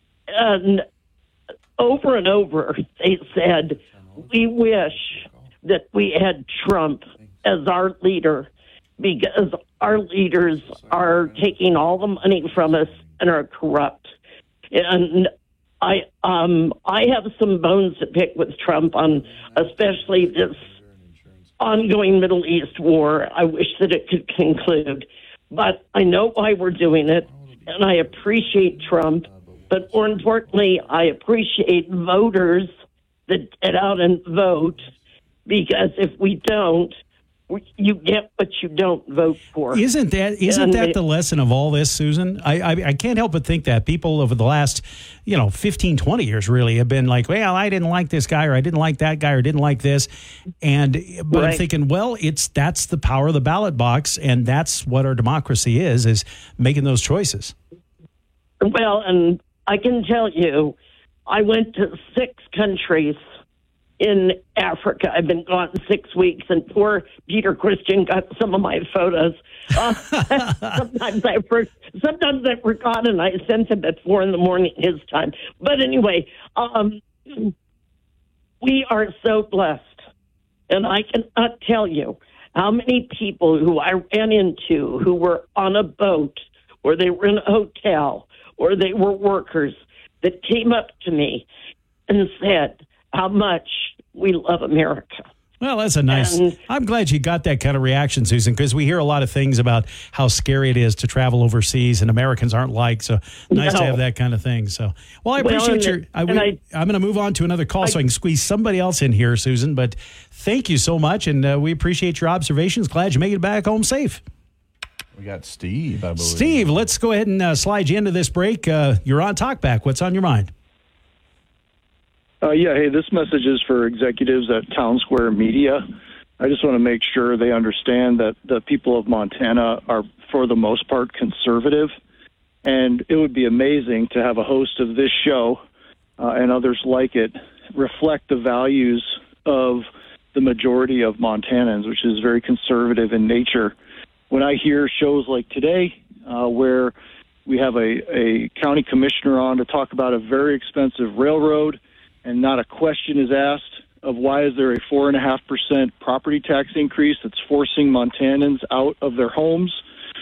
And over and over, they said, we wish that we had Trump as our leader, because our leaders are taking all the money from us and are corrupt. And I um, I have some bones to pick with Trump on especially this ongoing Middle East war. I wish that it could conclude. But I know why we're doing it, and I appreciate Trump. But more importantly, I appreciate voters that get out and vote, because if we don't, we, you get what you don't vote for.
Isn't that isn't
And
that
it-
the lesson of all this, Susan? I, I I can't help but think that people over the last, you know, fifteen, twenty years really have been like, well, I didn't like this guy, or I didn't like that guy, or didn't like this. And but I'm
Right.
thinking, well, it's that's the power of the ballot box, and that's what our democracy is, is making those choices.
Well, and I can tell you, I went to six countries in Africa. I've been gone six weeks, and poor Peter Christian got some of my photos. Uh, sometimes I for, sometimes I forgot, and I sent him at four in the morning his time. But anyway, um, we are so blessed, and I cannot tell you how many people who I ran into who were on a boat, or they were in a hotel, or they were workers, that came up to me and said how much we love America.
Well, that's a nice.
And,
I'm glad you got that kind of reaction, Susan, because we hear a lot of things about how scary it is to travel overseas, and Americans aren't like. So nice
no.
to have that kind of thing. So, well, I appreciate
well,
your. I,
and I,
I'm going to move on to another call
I,
so I can squeeze somebody else in here, Susan. But thank you so much, and uh, we appreciate your observations. Glad you made it back home safe.
We got Steve, I believe.
Steve, let's go ahead and uh, slide you into this break. Uh, you're on Talkback. What's on your mind?
Uh, yeah, hey, this message is for executives at Town Square Media. I just want to make sure they understand that the people of Montana are, for the most part, conservative. And it would be amazing to have a host of this show uh, and others like it reflect the values of the majority of Montanans, which is very conservative in nature. When I hear shows like today, uh, where we have a, a county commissioner on to talk about a very expensive railroad and not a question is asked of why is there a four and a half percent property tax increase that's forcing Montanans out of their homes,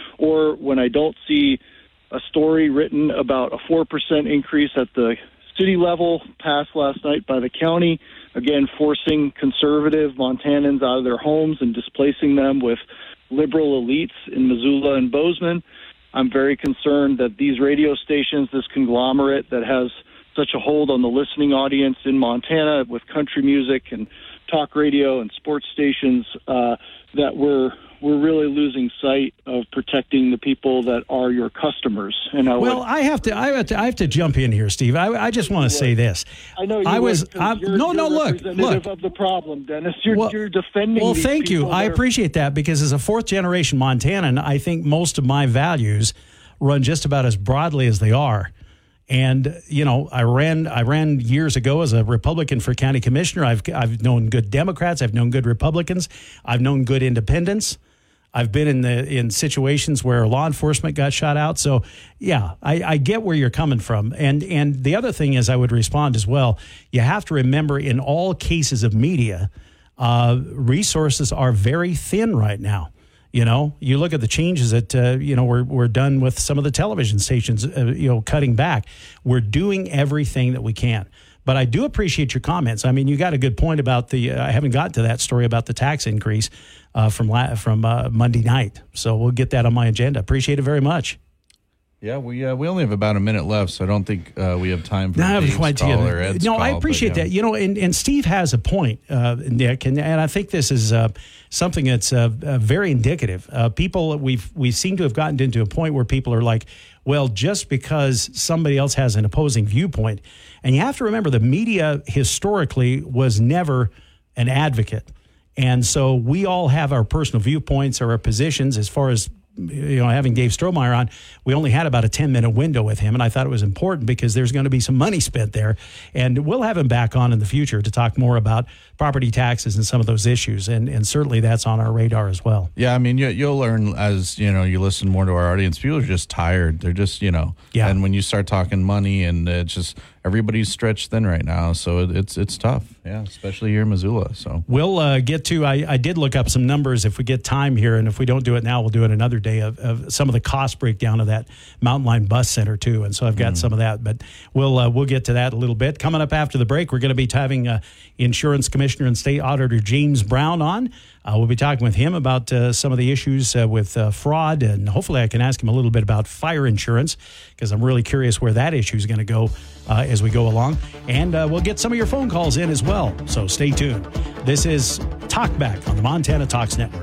or when I don't see a story written about a four percent increase at the city level passed last night by the county, again forcing conservative Montanans out of their homes and displacing them with liberal elites in Missoula and Bozeman. I'm very concerned that these radio stations, this conglomerate that has such a hold on the listening audience in Montana with country music and talk radio and sports stations, uh, that we're we're really losing sight of protecting the people that are your customers. And I
well,
would,
I have to I have to I have to jump in here, Steve. I, I just want to say this.
I know you
I was
would,
I'm,
you're,
no
you're
no look
representative
look
of the problem, Dennis. You're
well,
you're defending.
Well,
these
thank you.
people
I
that are-
appreciate that, because as a fourth generation Montanan, I think most of my values run just about as broadly as they are. And, you know, I ran I ran years ago as a Republican for county commissioner. I've I've known good Democrats. I've known good Republicans. I've known good independents. I've been in the in situations where law enforcement got shot out. So, yeah, I, I get where you're coming from. And and the other thing is I would respond as well. You have to remember, in all cases of media, uh, resources are very thin right now. You know, you look at the changes that, uh, you know, we're, we're done with some of the television stations, uh, you know, cutting back. We're doing everything that we can. But I do appreciate your comments. I mean, you got a good point about the, uh, I haven't gotten to that story about the tax increase uh, from la- from uh, Monday night. So we'll get that on my agenda. Appreciate it very much.
Yeah, we uh, we only have about a minute left, so I don't think uh, we have time for
No, I haven't
Dave's
quite
call
yet.
or Ed's
No,
call,
I
but,
appreciate
yeah.
that. You know, and, and Steve has a point, uh, Nick, and, and I think this is uh, something that's uh, uh, very indicative. Uh, people, we've we seem to have gotten into a point where people are like, well, just because somebody else has an opposing viewpoint. And you have to remember, the media historically was never an advocate. And so we all have our personal viewpoints or our positions. As far as, you know, having Dave Strohmeyer on, we only had about a ten minute window with him. And I thought it was important because there's going to be some money spent there. And we'll have him back on in the future to talk more about property taxes and some of those issues. And, and certainly that's on our radar as well.
Yeah, I mean, you, you'll learn as, you know, you listen more to our audience. People are just tired. They're just, you know,
yeah.
And when you start talking money, and it's just, everybody's stretched thin right now. So it, it's it's tough. Yeah, especially here in Missoula. So
we'll uh, get to, I, I did look up some numbers if we get time here. And if we don't do it now, we'll do it another day of, of some of the cost breakdown of that Mountain Line Bus Center too. And so I've got mm. some of that, but we'll uh, we'll get to that a little bit. Coming up after the break, we're going to be having uh, Insurance Commissioner and State Auditor James Brown on. Uh, we'll be talking with him about uh, some of the issues uh, with uh, fraud, and hopefully I can ask him a little bit about fire insurance, because I'm really curious where that issue is going to go uh, as we go along. And uh, we'll get some of your phone calls in as well, so stay tuned. This is Talkback on the Montana Talks Network.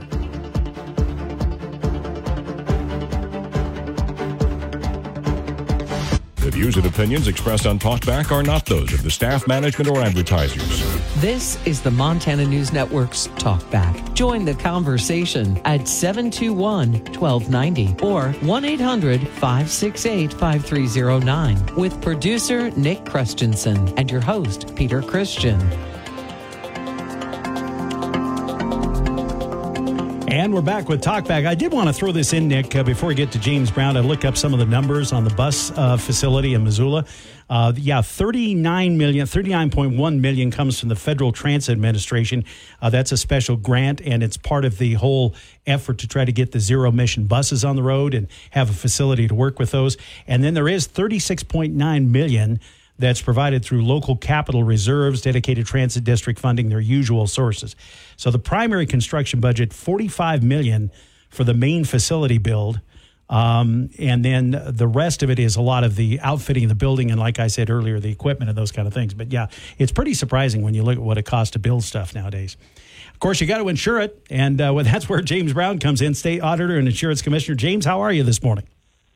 The views and opinions expressed on Talkback are not those of the staff, management, or advertisers.
This is the Montana News Network's Talkback. Join the conversation at seven two one, one two nine zero or one eight hundred, five six eight, five three zero nine with producer Nick Christensen and your host, Peter Christian.
And we're back with Talkback. I did want to throw this in, Nick, uh, before we get to James Brown. I looked up some of the numbers on the bus uh, facility in Missoula. Uh, yeah, thirty-nine million, thirty-nine point one million comes from the Federal Transit Administration. Uh, that's a special grant, and it's part of the whole effort to try to get the zero-emission buses on the road and have a facility to work with those. And then there is thirty-six point nine million that's provided through local capital reserves, dedicated transit district funding, their usual sources. So the primary construction budget, forty-five million dollars for the main facility build. Um, and then the rest of it is a lot of the outfitting of the building and, like I said earlier, the equipment and those kind of things. But, yeah, it's pretty surprising when you look at what it costs to build stuff nowadays. Of course, you got to insure it, and uh, well, that's where James Brown comes in, State Auditor and Insurance Commissioner. James, how are you this morning?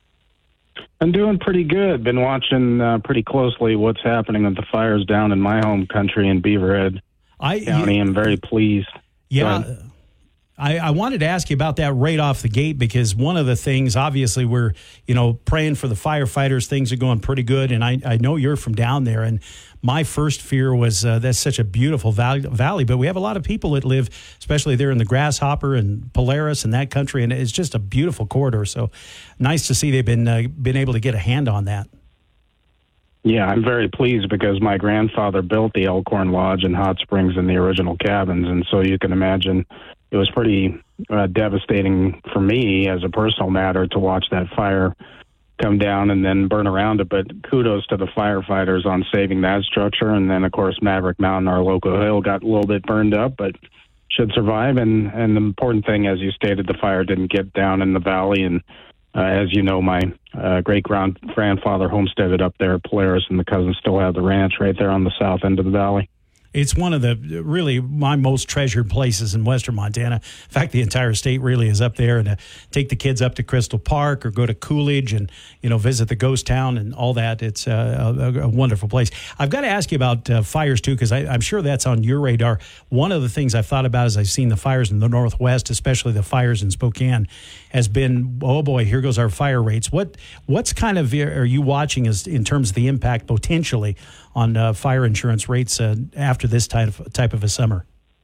I'm doing pretty good. Been watching uh, pretty closely what's happening with the fires down in my home country in Beaverhead
I,
County.
You,
I'm very pleased.
Yeah. I, I wanted to ask you about that right off the gate, because one of the things, obviously, we're, you know, praying for the firefighters. Things are going pretty good, and I, I know you're from down there, and my first fear was uh, that's such a beautiful valley, valley, but we have a lot of people that live, especially there in the Grasshopper and Polaris and that country, and it's just a beautiful corridor. So nice to see they've been uh, been able to get a hand on that.
Yeah, I'm very pleased because my grandfather built the Elkhorn Lodge in Hot Springs in the original cabins, and so you can imagine it was pretty uh, devastating for me as a personal matter to watch that fire come down and then burn around it. But kudos to the firefighters on saving that structure. And then, of course, Maverick Mountain, our local hill, got a little bit burned up, but should survive. And, and the important thing, as you stated, the fire didn't get down in the valley. And uh, as you know, my uh, great-grandfather homesteaded up there at Polaris, and the cousins still have the ranch right there on the south end of the valley.
It's one of the really my most treasured places in western Montana. In fact, the entire state really is up there. And to take the kids up to Crystal Park or go to Coolidge and, you know, visit the ghost town and all that, it's a, a, a wonderful place. I've got to ask you about uh, fires, too, because I'm sure that's on your radar. One of the things I've thought about as I've seen the fires in the Northwest, especially the fires in Spokane, has been, oh, boy, here goes our fire rates. What What's kind of are you watching as in terms of the impact potentially on uh, fire insurance rates uh, after this type of, type of a summer?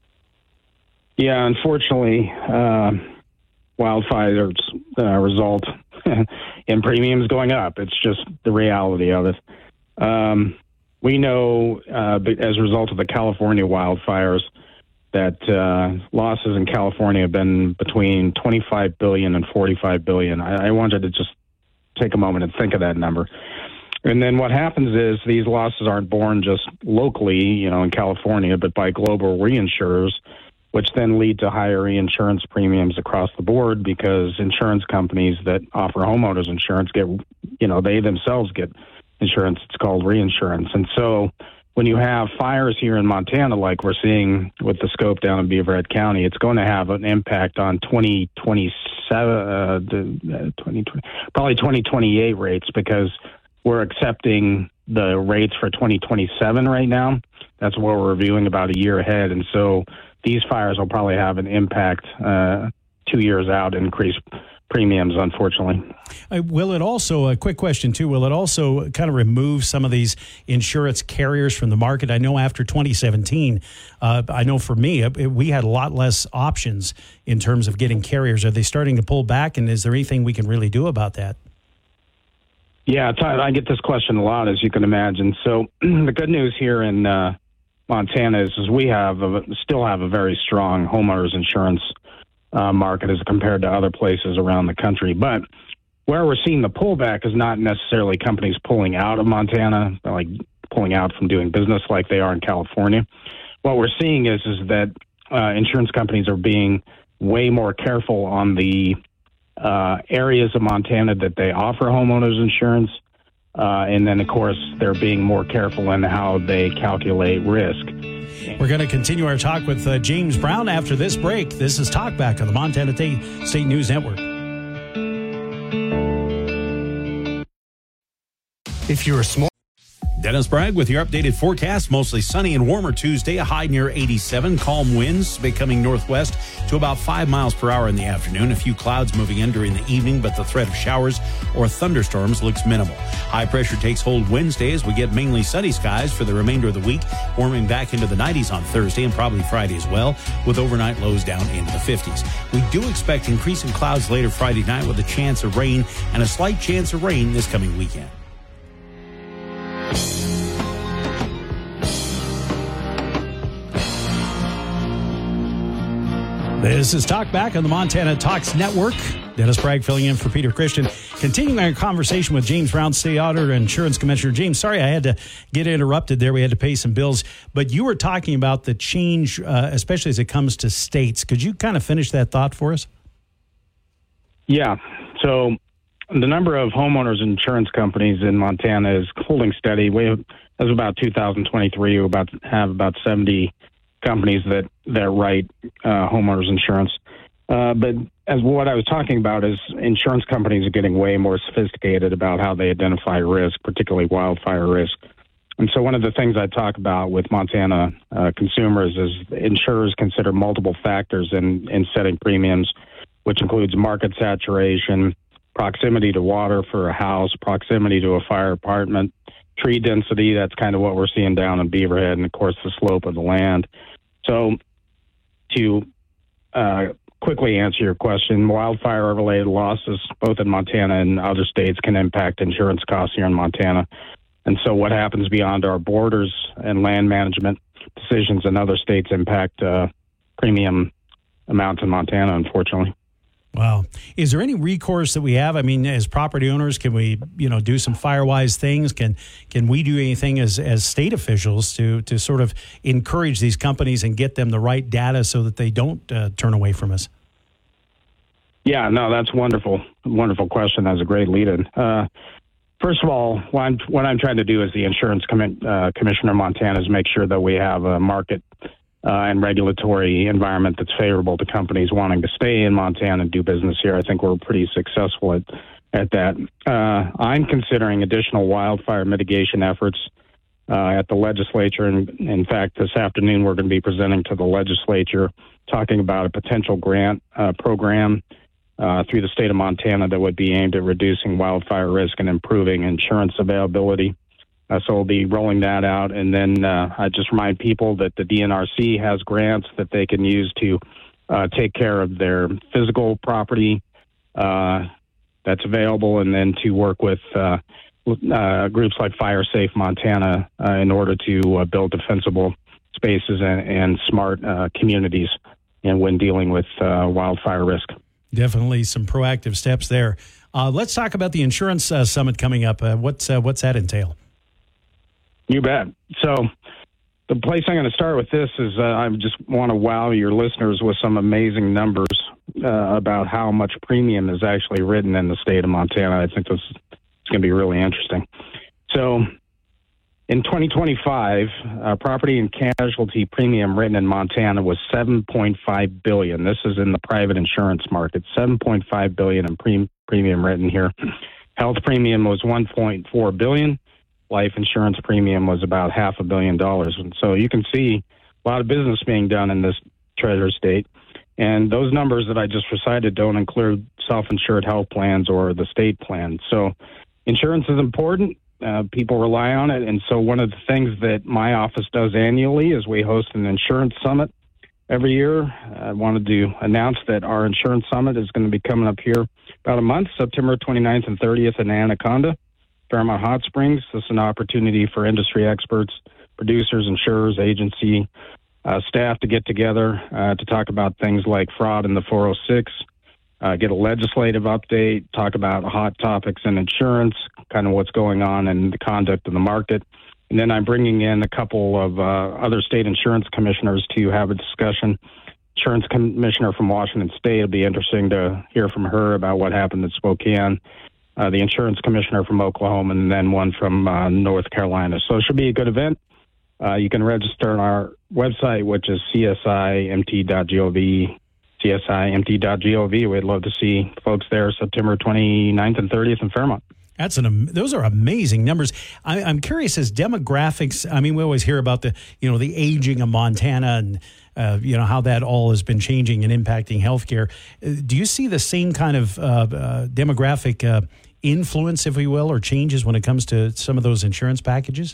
Yeah, unfortunately, uh, wildfires uh, result in premiums going up. It's just the reality of it. Um, we know uh, as a result of the California wildfires that uh, losses in California have been between twenty-five billion dollars and forty-five billion dollars. I, I wanted to just take a moment and think of that number. And then what happens is these losses aren't borne just locally, you know, in California, but by global reinsurers, which then lead to higher reinsurance premiums across the board because insurance companies that offer homeowners insurance get, you know, they themselves get insurance. It's called reinsurance. And so when you have fires here in Montana, like we're seeing with the scope down in Beaverhead County, it's going to have an impact on twenty twenty-seven, uh, the, uh, twenty twenty, probably twenty twenty-eight rates, because we're accepting the rates for twenty twenty-seven right now. That's what we're reviewing about a year ahead. And so these fires will probably have an impact uh, two years out, increase premiums, unfortunately.
Uh, will it also, a quick question too, will it also kind of remove some of these insurance carriers from the market? I know after twenty seventeen, uh, I know for me, it, we had a lot less options in terms of getting carriers. Are they starting to pull back, and is there anything we can really do about that?
Yeah, Todd, I get this question a lot, as you can imagine. So the good news here in uh, Montana is, is we have a, still have a very strong homeowners insurance uh, market as compared to other places around the country. But where we're seeing the pullback is not necessarily companies pulling out of Montana, like pulling out from doing business like they are in California. What we're seeing is is that uh, insurance companies are being way more careful on the Uh, areas of Montana that they offer homeowners insurance. Uh, and then, of course, they're being more careful in how they calculate risk.
We're going to continue our talk with uh, James Brown after this break. This is Talkback on the Montana State News Network.
If you're a small... Dennis Bragg with your updated forecast. Mostly sunny and warmer Tuesday. A high near eighty-seven. Calm winds becoming northwest to about five miles per hour in the afternoon. A few clouds moving in during the evening, but the threat of showers or thunderstorms looks minimal. High pressure takes hold Wednesday as we get mainly sunny skies for the remainder of the week, warming back into the nineties on Thursday and probably Friday as well, with overnight lows down into the fifties. We do expect increasing clouds later Friday night with a chance of rain and a slight chance of rain this coming weekend.
This is Talk Back on the Montana Talks Network. Dennis Bragg filling in for Peter Christian. Continuing our conversation with James Brown, State Auditor and Insurance Commissioner. James, sorry I had to get interrupted there. We had to pay some bills. But you were talking about the change, uh, especially as it comes to states. Could you kind of finish that thought for us?
Yeah. So the number of homeowners insurance companies in Montana is holding steady. We have, as of about two thousand twenty-three, we about have about seventy companies that, that write uh, homeowners insurance. Uh, but as what I was talking about is insurance companies are getting way more sophisticated about how they identify risk, particularly wildfire risk. And so one of the things I talk about with Montana uh, consumers is insurers consider multiple factors in, in setting premiums, which includes market saturation, proximity to water for a house, proximity to a fire department, tree density. That's kind of what we're seeing down in Beaverhead, and of course the slope of the land. So to uh, quickly answer your question, wildfire-related losses, both in Montana and other states, can impact insurance costs here in Montana. And so what happens beyond our borders and land management decisions in other states impact uh, premium amounts in Montana, unfortunately.
Wow. Is there any recourse that we have? I mean, as property owners, can we, you know, do some Firewise things? Can can we do anything as, as state officials to to sort of encourage these companies and get them the right data so that they don't uh, turn away from us?
Yeah, no, that's wonderful. Wonderful question. That's a great lead-in. Uh, first of all, what I'm, what I'm trying to do as the insurance commi- uh, commissioner of Montana is make sure that we have a market Uh, and regulatory environment that's favorable to companies wanting to stay in Montana and do business here. I think we're pretty successful at, at that. Uh, I'm considering additional wildfire mitigation efforts uh, at the legislature. And in fact, this afternoon, we're going to be presenting to the legislature talking about a potential grant uh, program uh, through the state of Montana that would be aimed at reducing wildfire risk and improving insurance availability. Uh, so we'll be rolling that out. And then uh, I just remind people that the D N R C has grants that they can use to uh, take care of their physical property uh, that's available, and then to work with uh, uh, groups like Fire Safe Montana uh, in order to uh, build defensible spaces and, and smart uh, communities and when dealing with uh, wildfire risk.
Definitely some proactive steps there. Uh, let's talk about the insurance uh, summit coming up. Uh, what's uh, what's that entail?
You bet. So the place I'm going to start with this is uh, I just want to wow your listeners with some amazing numbers uh, about how much premium is actually written in the state of Montana. I think this is going to be really interesting. So in twenty twenty-five, uh, property and casualty premium written in Montana was seven point five billion dollars. This is in the private insurance market, seven point five billion dollars in pre- premium written here. Health premium was one point four billion dollars. Life insurance premium was about half a billion dollars. And so you can see a lot of business being done in this treasure state. And those numbers that I just recited don't include self-insured health plans or the state plan. So insurance is important. Uh, people rely on it. And so one of the things that my office does annually is we host an insurance summit every year. I wanted to announce that our insurance summit is going to be coming up here about a month, September twenty-ninth and thirtieth in Anaconda, Fairmont Hot Springs. This is an opportunity for industry experts, producers, insurers, agency, uh, staff to get together uh, to talk about things like fraud in the four oh six, uh, get a legislative update, talk about hot topics in insurance, kind of what's going on in the conduct of the market. And then I'm bringing in a couple of uh, other state insurance commissioners to have a discussion. Insurance commissioner from Washington State, it'll be interesting to hear from her about what happened in Spokane. Uh, the insurance commissioner from Oklahoma, and then one from uh, North Carolina. So it should be a good event. Uh, you can register on our website, which is c s i m t dot gov, c s i m t dot gov. We'd love to see folks there September twenty-ninth and thirtieth in Fairmont.
That's an those are amazing numbers. I, I'm curious as demographics. I mean, we always hear about the you know the aging of Montana and uh, you know how that all has been changing and impacting healthcare. Uh, do you see the same kind of uh, uh, demographic uh, influence, if we will, or changes when it comes to some of those insurance packages?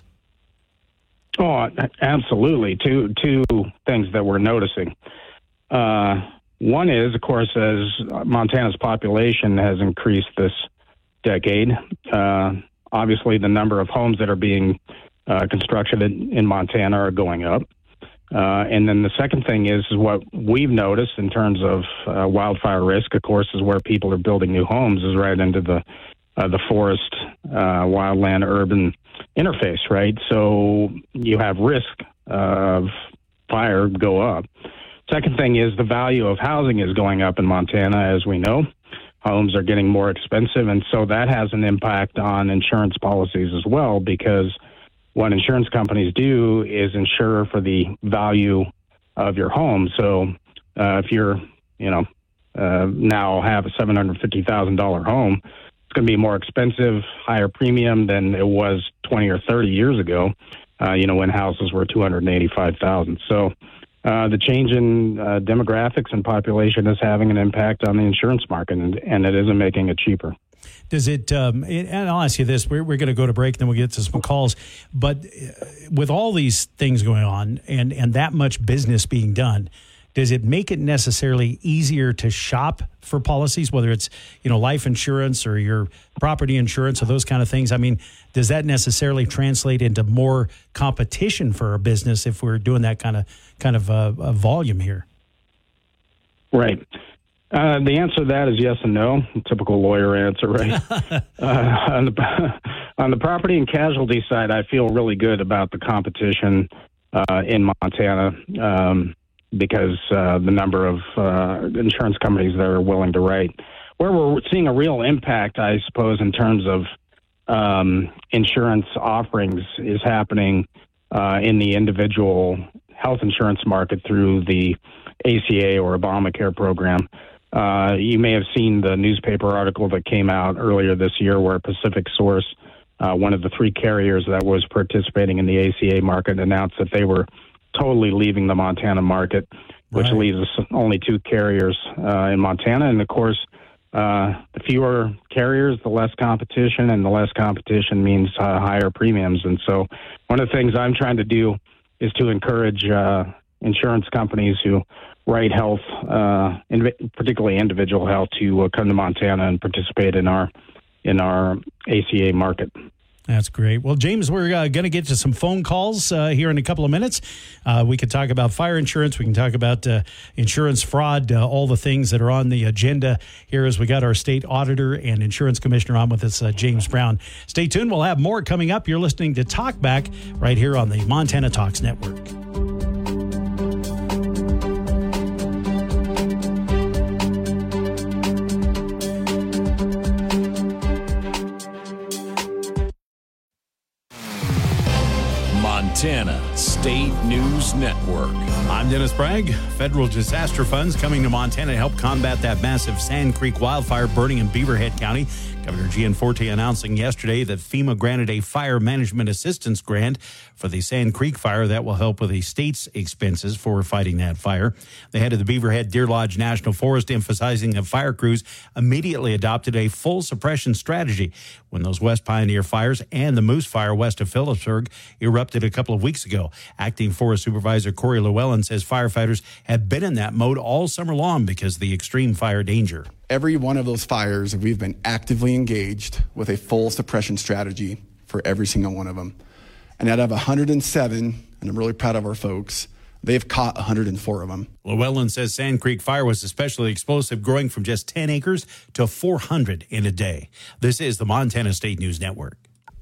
Oh, absolutely. Two two things that we're noticing. Uh, one is, of course, as Montana's population has increased this decade, uh, obviously the number of homes that are being uh, constructed in, in Montana are going up. Uh, and then the second thing is, is what we've noticed in terms of uh, wildfire risk, of course, is where people are building new homes is right into the uh, the forest, uh, wildland, urban interface, right? So you have risk of fire go up. Second thing is the value of housing is going up in Montana, as we know. Homes are getting more expensive, and so that has an impact on insurance policies as well, because what insurance companies do is insure for the value of your home. So uh, if you're, you know, uh, now have a seven hundred fifty thousand dollars home, it's going to be more expensive, higher premium than it was twenty or thirty years ago, uh, you know, when houses were two hundred eighty-five thousand dollars. So uh, the change in uh, demographics and population is having an impact on the insurance market, and, and it isn't making it cheaper.
Does it, um, and I'll ask you this, we're, we're going to go to break, then we'll get to some calls, but with all these things going on and, and that much business being done, does it make it necessarily easier to shop for policies, whether it's, you know, life insurance or your property insurance or those kind of things? I mean, does that necessarily translate into more competition for a business if we're doing that kind of kind of uh, a volume here?
Right. Uh, the answer to that is yes and no. Typical lawyer answer, right? uh, on, the, on the property and casualty side, I feel really good about the competition uh, in Montana um, because uh, the number of uh, insurance companies that are willing to write. Where we're seeing a real impact, I suppose, in terms of um, insurance offerings is happening uh, in the individual health insurance market through the A C A or Obamacare program. Uh, you may have seen the newspaper article that came out earlier this year where Pacific Source, uh, one of the three carriers that was participating in the A C A market, announced that they were totally leaving the Montana market, which right. leaves us only two carriers uh, in Montana. And, of course, uh, the fewer carriers, the less competition, and the less competition means uh, higher premiums. And so one of the things I'm trying to do is to encourage uh, insurance companies who write health, uh, in, particularly individual health, to uh, come to Montana and participate in our in our A C A market.
That's great. Well, James, we're uh, going to get to some phone calls uh, here in a couple of minutes. Uh, we can talk about fire insurance. We can talk about uh, insurance fraud, uh, all the things that are on the agenda here as we got our state auditor and insurance commissioner on with us, uh, James Brown. Stay tuned. We'll have more coming up. You're listening to Talk Back right here on the Montana Talks Network.
Montana State News Network.
I'm Dennis Bragg. Federal disaster funds coming to Montana to help combat that massive Sand Creek wildfire burning in Beaverhead County. Governor Gianforte announcing yesterday that FEMA granted a fire management assistance grant for the Sand Creek fire that will help with the state's expenses for fighting that fire. The head of the Beaverhead Deer Lodge National Forest emphasizing that fire crews immediately adopted a full suppression strategy when those West Pioneer fires and the Moose Fire west of Phillipsburg erupted a couple of weeks ago. Acting Forest Supervisor Corey Llewellyn says firefighters have been in that mode all summer long because of the extreme fire danger.
Every one of those fires, we've been actively engaged with a full suppression strategy for every single one of them. And out of one hundred seven, and I'm really proud of our folks, they've caught one hundred four of them.
Llewellyn says Sand Creek fire was especially explosive, growing from just ten acres to four hundred in a day. This is the Montana State News Network.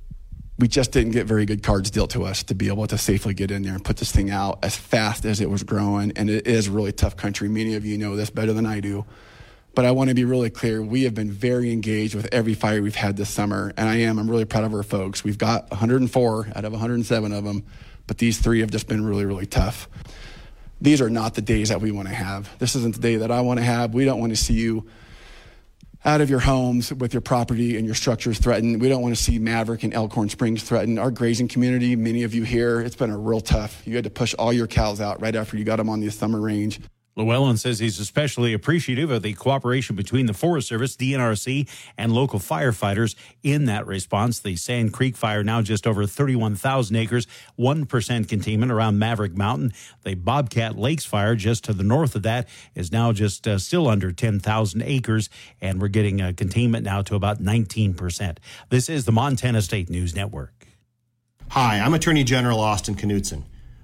We just didn't get very good cards dealt to us to be able to safely get in there and put this thing out as fast as it was growing. And it is really tough country. Many of you know this better than I do. But I want to be really clear. We have been very engaged with every fire we've had this summer. And I am. I'm really proud of our folks. We've got one hundred four out of one hundred seven of them. But these three have just been really, really tough. These are not the days that we want to have. This isn't the day that I want to have. We don't want to see you out of your homes with your property and your structures threatened. We don't want to see Maverick and Elkhorn Springs threatened. Our grazing community, many of you here, it's been a real tough. You had to push all your cows out right after you got them on the summer range.
Llewellyn says he's especially appreciative of the cooperation between the Forest Service, D N R C, and local firefighters in that response. The Sand Creek fire now just over thirty-one thousand acres, one percent containment around Maverick Mountain. The Bobcat Lakes fire just to the north of that is now just uh, still under ten thousand acres, and we're getting uh, containment now to about nineteen percent. This is the Montana State News Network.
Hi, I'm Attorney General Austin Knudsen.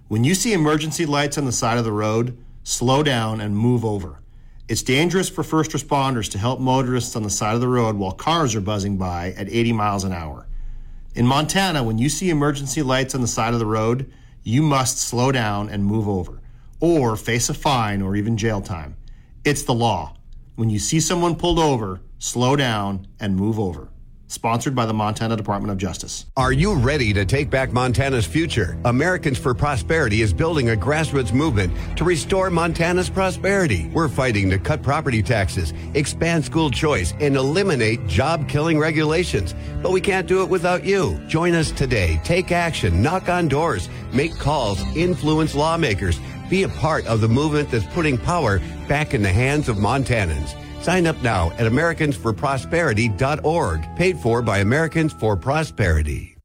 When you see emergency lights on the side of the road, slow down and move over. It's dangerous for first responders to help motorists on the side of the road while cars are buzzing by at eighty miles an hour. In Montana, when you see emergency lights on the side of the road, you must slow down and move over, or face a fine or even jail time. It's the law. When you see someone pulled over, slow down and move over. Sponsored by the Montana Department of Justice.
Are you ready to take back Montana's future? Americans for Prosperity is building a grassroots movement to restore Montana's prosperity. We're fighting to cut property taxes, expand school choice, and eliminate job-killing regulations. But we can't do it without you. Join us today. Take action. Knock on doors. Make calls. Influence lawmakers. Be a part of the movement that's putting power back in the hands of Montanans. Sign up now at Americans for Prosperity dot org, paid for by Americans for Prosperity.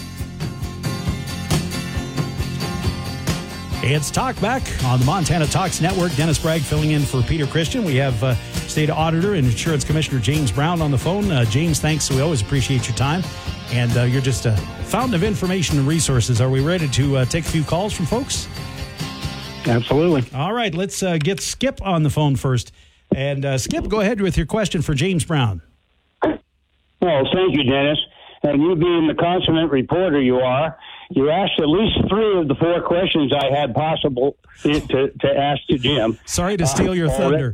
It's Talk Back on the Montana Talks Network. Dennis Bragg filling in for Peter Christian. We have uh, State Auditor and Insurance Commissioner James Brown on the phone. Uh, James, thanks. We always appreciate your time. And uh, you're just a fountain of information and resources. Are we ready to uh, take a few calls from folks?
Absolutely.
All right, let's uh, get Skip on the phone first. And uh, Skip, go ahead with your question for James Brown.
Well, thank you, Dennis. And you being the consummate reporter you are, you asked at least three of the four questions I had possible to, to ask to Jim.
Sorry to steal your uh, thunder.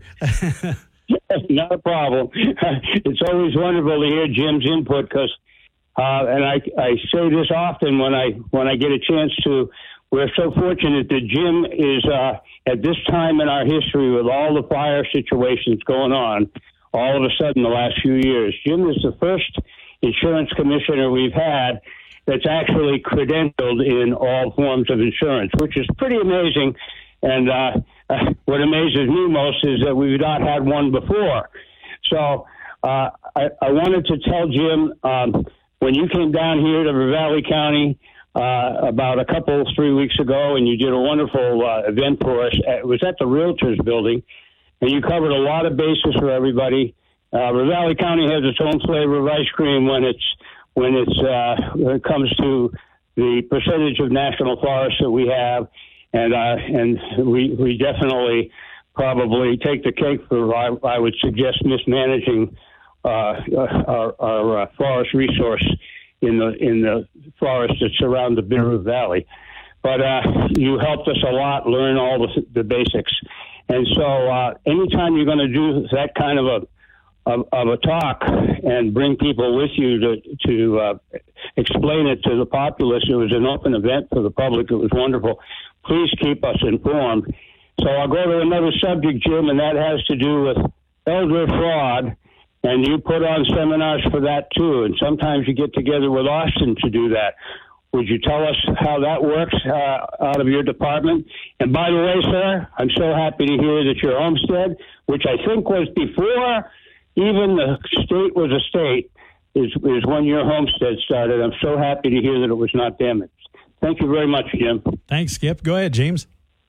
Not a problem. It's always wonderful to hear Jim's input because, uh, and I, I say this often when I when I get a chance to. We're so fortunate that Jim is, uh, at this time in our history with all the fire situations going on, all of a sudden the last few years, Jim is the first insurance commissioner we've had that's actually credentialed in all forms of insurance, which is pretty amazing. And uh, what amazes me most is that we've not had one before. So uh, I, I wanted to tell Jim, um, when you came down here to Ravalli County, Uh, about a couple, three weeks ago, and you did a wonderful uh, event for us. It was at the Realtors Building, and you covered a lot of bases for everybody. Uh, Ravalli County has its own flavor of ice cream when it's when it's uh, when it comes to the percentage of national forests that we have, and uh, and we we definitely probably take the cake for I, I would suggest mismanaging uh, our, our uh, forest resource in the in the forests that surround the Bitterroot Valley. But uh, you helped us a lot learn all the, the basics. And so uh, anytime you're going to do that kind of a of, of a talk and bring people with you to, to uh, explain it to the populace, it was an open event for the public. It was wonderful. Please keep us informed. So I'll go to another subject, Jim, and that has to do with elder fraud. And you put on seminars for that, too. And sometimes you get together with Austin to do that. Would you tell us how that works uh, out of your department? And by the way, sir, I'm so happy to hear that your homestead, which I think was before even the state was a state, is, is when your homestead started. I'm so happy to hear that it was not damaged. Thank you very much, Jim.
Thanks, Skip. Go ahead, James.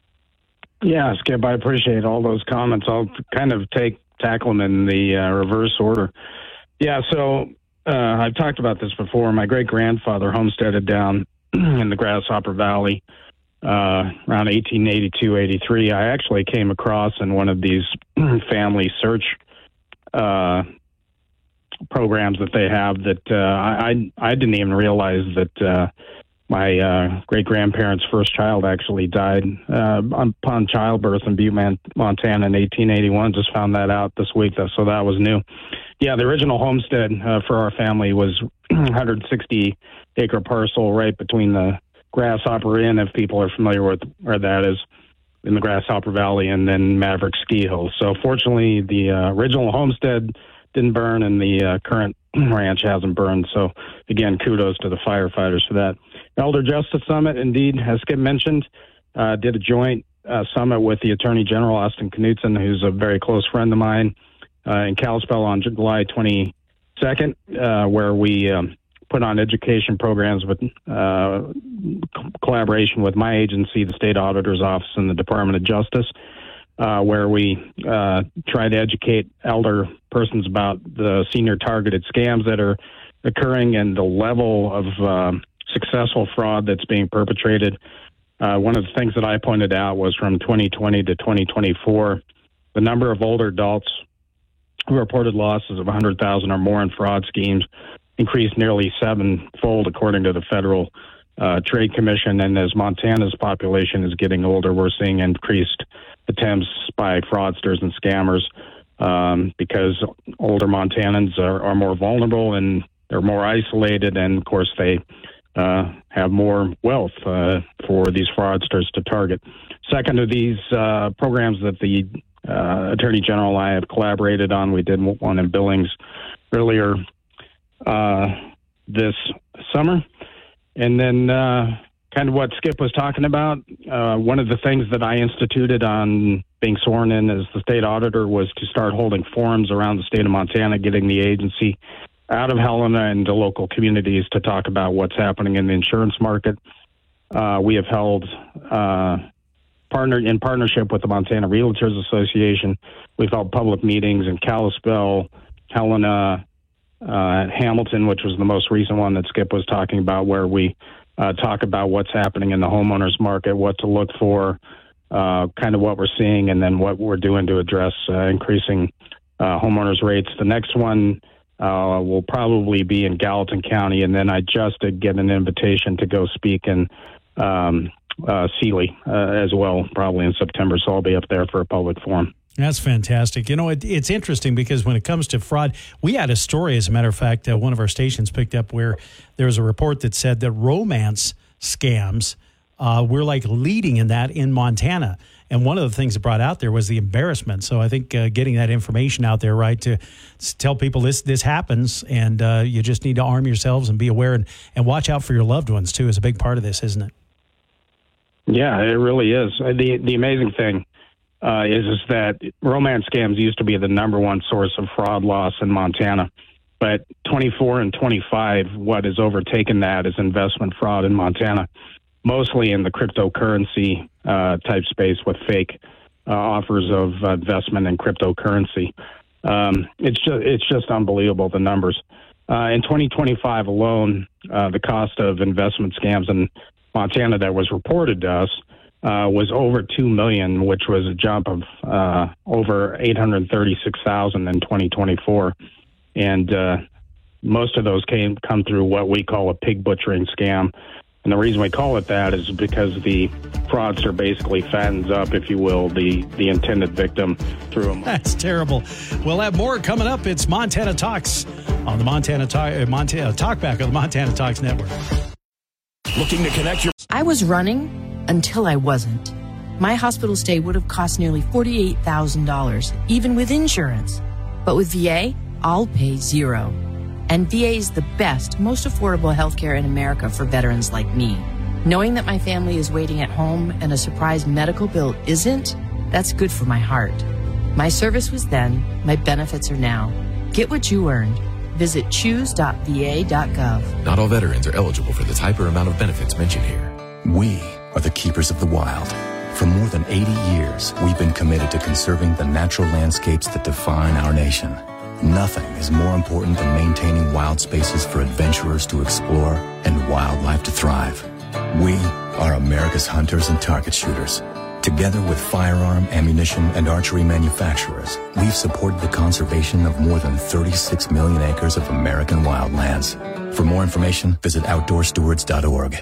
Yeah, Skip, I appreciate all those comments. I'll kind of take tackle them in the uh, reverse order. Yeah, so uh, I've talked about this before. My great-grandfather homesteaded down in the Grasshopper Valley uh, around eighteen eighty-two, eighty-three. I actually came across in one of these family search uh, programs that they have that uh, I, I didn't even realize that uh, my uh, great-grandparents' first child actually died uh, upon childbirth in Butte, Montana in eighteen eighty-one. Just found that out this week, so that was new. Yeah, the original homestead uh, for our family was one hundred sixty acre parcel right between the Grasshopper Inn, if people are familiar with where that is, in the Grasshopper Valley, and then Maverick Ski Hill. So fortunately, the uh, original homestead didn't burn, and the uh, current ranch hasn't burned. So again, kudos to the firefighters for that. Elder Justice Summit, indeed, as Skip mentioned, uh, did a joint uh, summit with the Attorney General, Austin Knudsen, who's a very close friend of mine, uh, in Kalispell on July twenty-second, uh, where we um, put on education programs with uh, collaboration with my agency, the State Auditor's Office, and the Department of Justice, uh, where we uh, try to educate elder persons about the senior targeted scams that are occurring and the level of um, successful fraud that's being perpetrated uh, one of the things that I pointed out was from twenty twenty to twenty twenty-four, the number of older adults who reported losses of one hundred thousand dollars or more in fraud schemes increased nearly sevenfold, according to the Federal uh, Trade Commission. And as Montana's population is getting older, we're seeing increased attempts by fraudsters and scammers um, because older Montanans are, are more vulnerable and they're more isolated. And, of course, they uh, have more wealth uh, for these fraudsters to target. Second of these uh, programs that the uh, Attorney General and I have collaborated on, we did one in Billings earlier uh, this summer. And then uh, kind of what Skip was talking about, uh, one of the things that I instituted on being sworn in as the state auditor was to start holding forums around the state of Montana, getting the agency out of Helena and to local communities to talk about what's happening in the insurance market. Uh, we have held, uh, partner in partnership with the Montana Realtors Association, we've held public meetings in Kalispell, Helena, uh, Hamilton, which was the most recent one that Skip was talking about, where we uh, talk about what's happening in the homeowners market, what to look for, uh, kind of what we're seeing, and then what we're doing to address uh, increasing uh, homeowners rates. The next one uh, will probably be in Gallatin County, and then I just did get an invitation to go speak in um, uh, Sealy uh, as well, probably in September, so I'll be up there for a public forum.
That's fantastic. You know, it, it's interesting because when it comes to fraud, we had a story, as a matter of fact, uh, one of our stations picked up where there was a report that said that romance scams uh, were like leading in that in Montana. And one of the things that brought out there was the embarrassment. So I think uh, getting that information out there, right, to, to tell people this this happens, and uh, you just need to arm yourselves and be aware and, and watch out for your loved ones, too, is a big part of this, isn't it?
Yeah, it really is. The, the amazing thing Uh, is, is that romance scams used to be the number one source of fraud loss in Montana. But twenty-four and twenty-five, what has overtaken that is investment fraud in Montana, mostly in the cryptocurrency uh, type space with fake uh, offers of uh, investment in cryptocurrency. Um, it's just it's just unbelievable, the numbers. Uh, in twenty twenty-five alone, uh, the cost of investment scams in Montana that was reported to us Uh, was over two million dollars, which was a jump of uh, over eight hundred thirty-six thousand in twenty twenty-four. And uh, most of those came come through what we call a pig butchering scam. And the reason we call it that is because the fraudster basically fattens up, if you will, the, the intended victim through a...
That's terrible. We'll have more coming up. It's Montana Talks on the Montana, Talk, uh, Montana Talkback on the Montana Talks Network.
Looking to connect your...
I was running until I wasn't. My hospital stay would have cost nearly forty-eight thousand dollars, even with insurance. But with V A, I'll pay zero. And V A is the best, most affordable healthcare in America for veterans like me. Knowing that my family is waiting at home and a surprise medical bill isn't, that's good for my heart. My service was then, my benefits are now. Get what you earned. Visit choose dot v a dot gov.
Not all veterans are eligible for the type or amount of benefits mentioned here.
We are the keepers of the wild. For more than eighty years, we've been committed to conserving the natural landscapes that define our nation. Nothing is more important than maintaining wild spaces for adventurers to explore and wildlife to thrive. We are America's hunters and target shooters. Together with firearm, ammunition, and archery manufacturers, we've supported the conservation of more than thirty-six million acres of American wildlands. For more information, visit outdoor stewards dot org.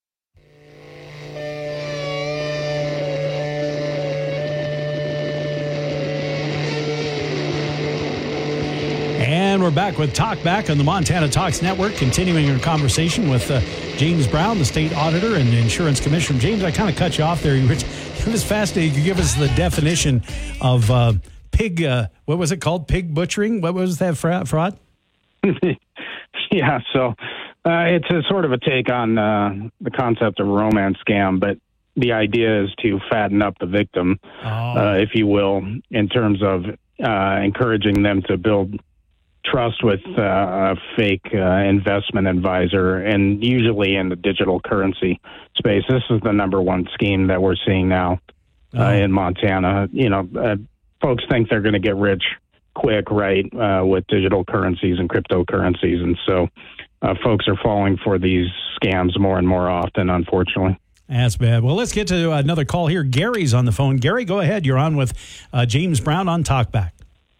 And we're back with Talk Back on the Montana Talks Network, continuing our conversation with uh, James Brown, the state auditor and insurance commissioner. James, I kind of cut you off there. You were, it was fascinating. You give us the definition of uh, pig, uh, what was it called? Pig butchering? What was that fraud?
Yeah, so uh, it's a sort of a take on uh, the concept of romance scam, but the idea is to fatten up the victim, oh. uh, if you will, in terms of uh, encouraging them to build trust with uh, a fake uh, investment advisor, and usually in the digital currency space. This is the number one scheme that we're seeing now uh, oh. in Montana. You know, uh, folks think they're going to get rich quick, right, uh, with digital currencies and cryptocurrencies. And so uh, folks are falling for these scams more and more often, unfortunately.
That's bad. Well, let's get to another call here. Gary's on the phone. Gary, go ahead. You're on with uh, James Brown on Talkback.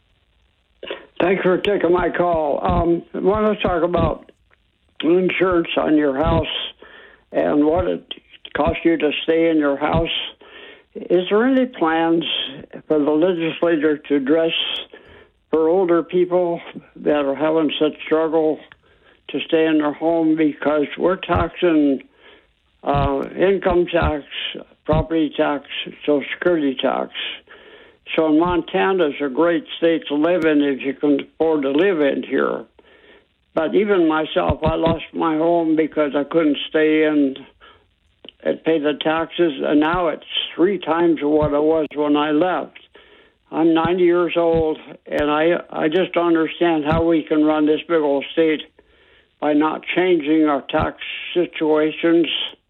Thanks for taking my call. Um, I want to talk about insurance on your house and what it costs you to stay in your house. Is there any plans for the legislature to address for older people that are having such struggle to stay in their home, because we're taxing uh, income tax, property tax, Social Security tax. So Montana's a great state to live in if you can afford to live in here. But even myself, I lost my home because I couldn't stay in and pay the taxes, and now it's three times what it was when I left. I'm ninety years old, and I I just don't understand how we can run this big old state by not changing our tax situations.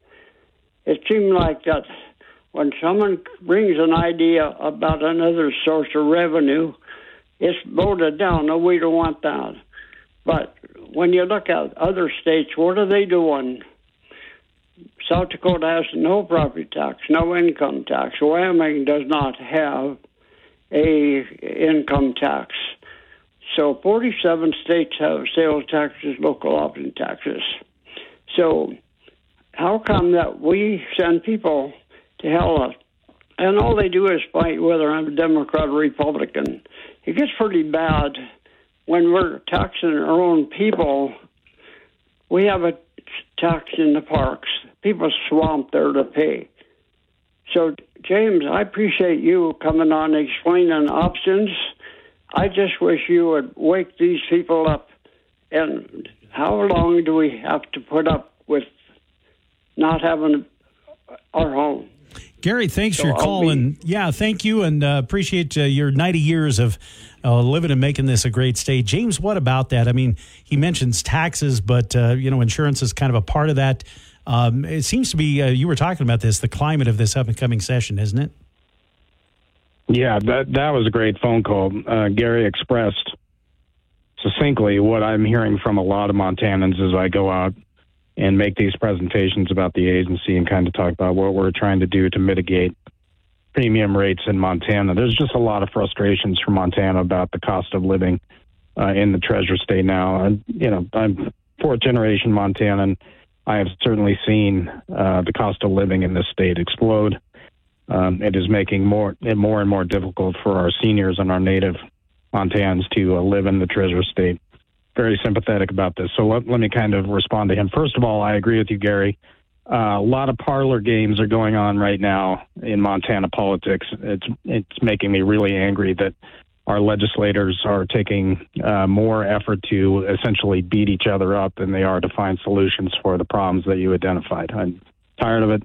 It seems like that when someone brings an idea about another source of revenue, it's voted down. No, we don't want that. But when you look at other states, what are they doing? South Dakota has no property tax, no income tax. Wyoming does not have a income tax. So forty-seven states have sales taxes, local option taxes. So how come that we send people to hell, and all they do is fight whether I'm a Democrat or Republican? It gets pretty bad when we're taxing our own people. We have a tax in the parks. People swamp there to pay. So, James, I appreciate you coming on and explaining options. I just wish you would wake these people up. And how long do we have to put up with not having our home?
Gary, thanks
So
for your
I'll
call.
be-
And yeah, thank you, and uh, appreciate uh, your ninety years of uh, living and making this a great state. James, what about that? I mean, he mentions taxes, but uh, you know, insurance is kind of a part of that. Um, it seems to be, uh, you were talking about this, the climate of this up and coming session, isn't it?
Yeah, that that was a great phone call. Uh, Gary expressed succinctly what I'm hearing from a lot of Montanans as I go out and make these presentations about the agency and kind of talk about what we're trying to do to mitigate premium rates in Montana. There's just a lot of frustrations from Montana about the cost of living uh, in the Treasure State now. And, you know, I'm fourth generation Montanan. I have certainly seen uh, the cost of living in this state explode. Um, it is making more and more and more difficult for our seniors and our native Montanans to uh, live in the Treasure State. Very sympathetic about this. So let, let me kind of respond to him. First of all, I agree with you, Gary. Uh, a lot of parlor games are going on right now in Montana politics. It's it's making me really angry that our legislators are taking uh, more effort to essentially beat each other up than they are to find solutions for the problems that you identified. I'm tired of it.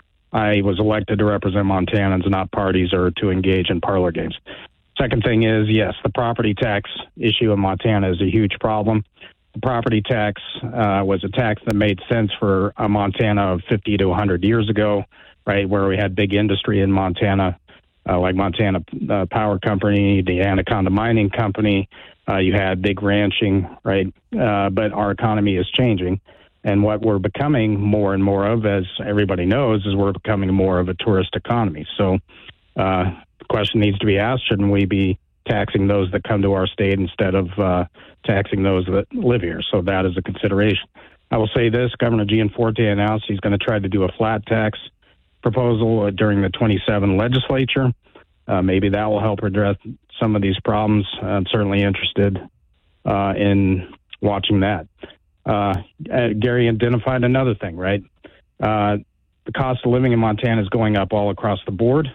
I was elected to represent Montanans, not parties, or to engage in parlor games. Second thing is, yes, the property tax issue in Montana is a huge problem. The property tax uh, was a tax that made sense for a Montana of fifty to one hundred years ago, right, where we had big industry in Montana, uh, like Montana uh, Power Company, the Anaconda Mining Company. Uh, you had big ranching, right? Uh, but our economy is changing. And what we're becoming more and more of, as everybody knows, is we're becoming more of a tourist economy. So uh, the question needs to be asked, shouldn't we be taxing those that come to our state instead of uh, taxing those that live here? So that is a consideration. I will say this, Governor Gianforte announced he's going to try to do a flat tax proposal uh, during the twenty-seven legislature. Uh, maybe that will help address some of these problems. I'm certainly interested uh, in watching that. Uh, uh, Gary identified another thing, right? Uh, the cost of living in Montana is going up all across the board.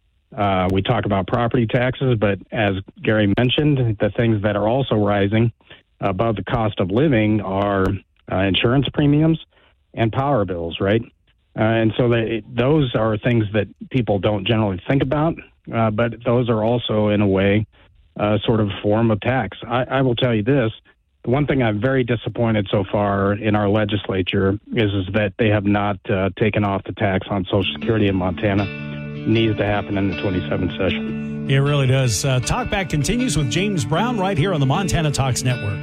Uh, we talk about property taxes, but as Gary mentioned, the things that are also rising above the cost of living are uh, insurance premiums and power bills, right? Uh, and so they, those are things that people don't generally think about, uh, but those are also, in a way, uh, sort of a form of tax. I, I will tell you this. The one thing I'm very disappointed so far in our legislature is, is that they have not uh, taken off the tax on Social Security in Montana. It needs to happen in the twenty-seventh session.
It really does. Uh, Talkback continues with James Brown right here on the Montana Talks Network.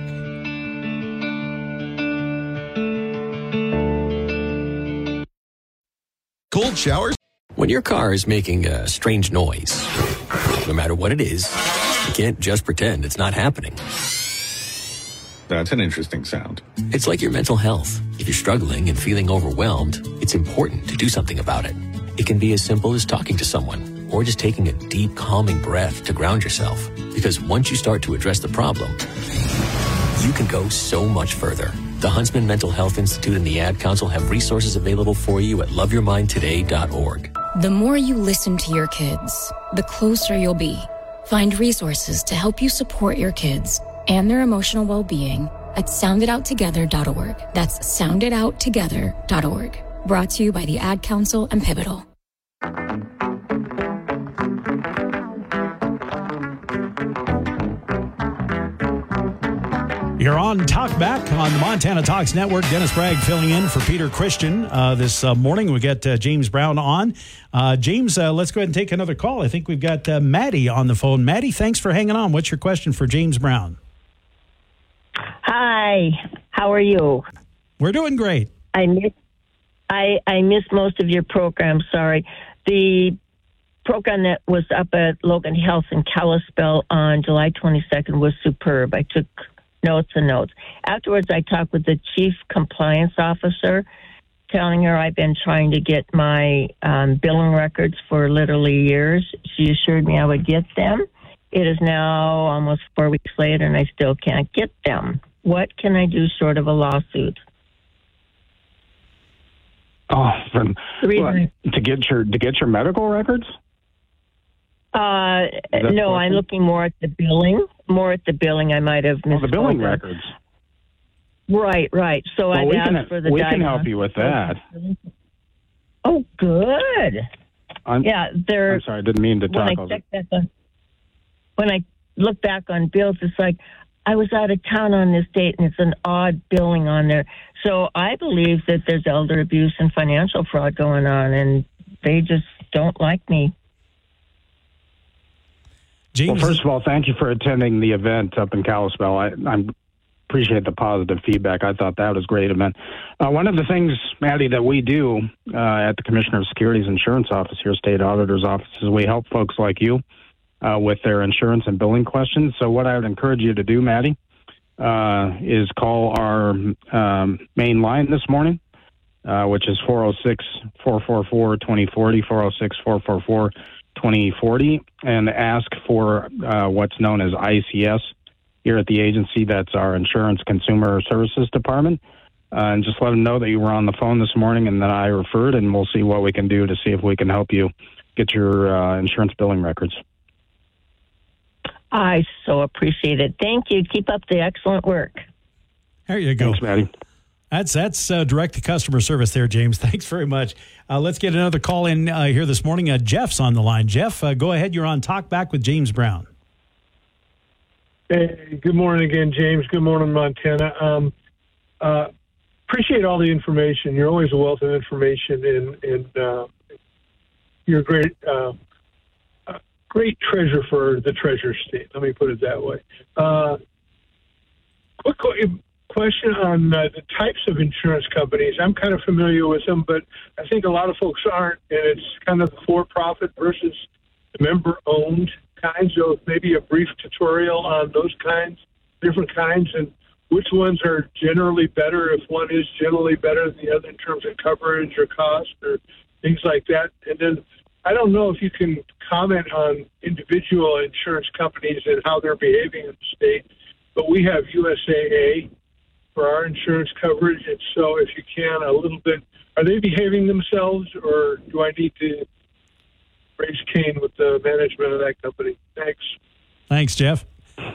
cold showers.
When your car is making a strange noise, no matter what it is, you can't just pretend it's not happening.
That's an interesting sound.
It's like your mental health. If you're struggling and feeling overwhelmed, it's important to do something about it. It can be as simple as talking to someone or just taking a deep, calming breath to ground yourself. Because once you start to address the problem, you can go so much further. The Huntsman Mental Health Institute and the Ad Council have resources available for you at love your mind today dot org.
The more you listen to your kids, the closer you'll be. Find resources to help you support your kids and their emotional well-being at sound it out together dot org. That's sound it out together dot org. Brought to you by the Ad Council and Pivotal.
You're on Talk Back on the Montana Talks Network. Dennis Bragg filling in for Peter Christian uh, this uh, morning. We got uh, James Brown on. Uh, James, uh, let's go ahead and take another call. I think we've got uh, Maddie on the phone. Maddie, thanks for hanging on. What's your question for James Brown?
Hi, how are you?
We're doing great.
I miss, I, I missed most of your program, sorry. The program that was up at Logan Health in Kalispell on July twenty-second was superb. I took notes and notes. Afterwards, I talked with the chief compliance officer, telling her I've been trying to get my um, billing records for literally years. She assured me I would get them. It is now almost four weeks later, and I still can't get them. What can I do short of a lawsuit?
Oh, from,
reason
what, to get your to get your medical records?
Uh, no, I'm looking more at the billing. More at the billing. I might have missed
oh, the billing records.
Right, right. So
well,
I've
we
asked
can,
for the.
We
diagnosis.
can help you with that.
Oh, good.
I'm,
yeah, they're.
I'm sorry, I didn't mean to
when
talk
I
over.
check back on, when I look back on bills, it's like I was out of town on this date, and it's an odd billing on there. So I believe that there's elder abuse and financial fraud going on, and they just don't like me.
James. Well, first of all, thank you for attending the event up in Kalispell. I, I appreciate the positive feedback. I thought that was a great event. Uh, one of the things, Maddie, that we do uh, at the Commissioner of Securities Insurance Office here, State Auditor's Office, is we help folks like you uh, with their insurance and billing questions. So what I would encourage you to do, Maddie, uh, is call our um, main line this morning, uh, which is four oh six, four four four, two oh four oh, four oh six, four four four, two oh four oh, and ask for uh, what's known as I C S here at the agency. That's our Insurance Consumer Services Department. Uh, and just let them know that you were on the phone this morning and that I referred, and we'll see what we can do to see if we can help you get your uh, insurance billing records.
I so appreciate it. Thank you. Keep up the excellent work.
There you go.
Thanks, Maddie.
That's that's uh, direct to customer service there, James. Thanks very much. Uh, let's get another call in uh, here this morning. Uh, Jeff's on the line. Jeff, uh, go ahead. You're on Talk Back with James Brown.
Hey, good morning again, James. Good morning, Montana. Um, uh, appreciate all the information. You're always a wealth of information, and, and uh, you're a great, uh, uh, great treasure for the Treasure State. Let me put it that way. Uh, quick question on uh, the types of insurance companies. I'm kind of familiar with them, but I think a lot of folks aren't, and it's kind of the for-profit versus the member-owned kinds. So maybe a brief tutorial on those kinds, different kinds, and which ones are generally better, if one is generally better than the other in terms of coverage or cost or things like that. And then I don't know if you can comment on individual insurance companies and how they're behaving in the state, but we have U S A A for our insurance coverage. And so if you can, a little bit, are they behaving themselves, or do I need to raise Cain with the management of that company? Thanks.
Thanks, Jeff.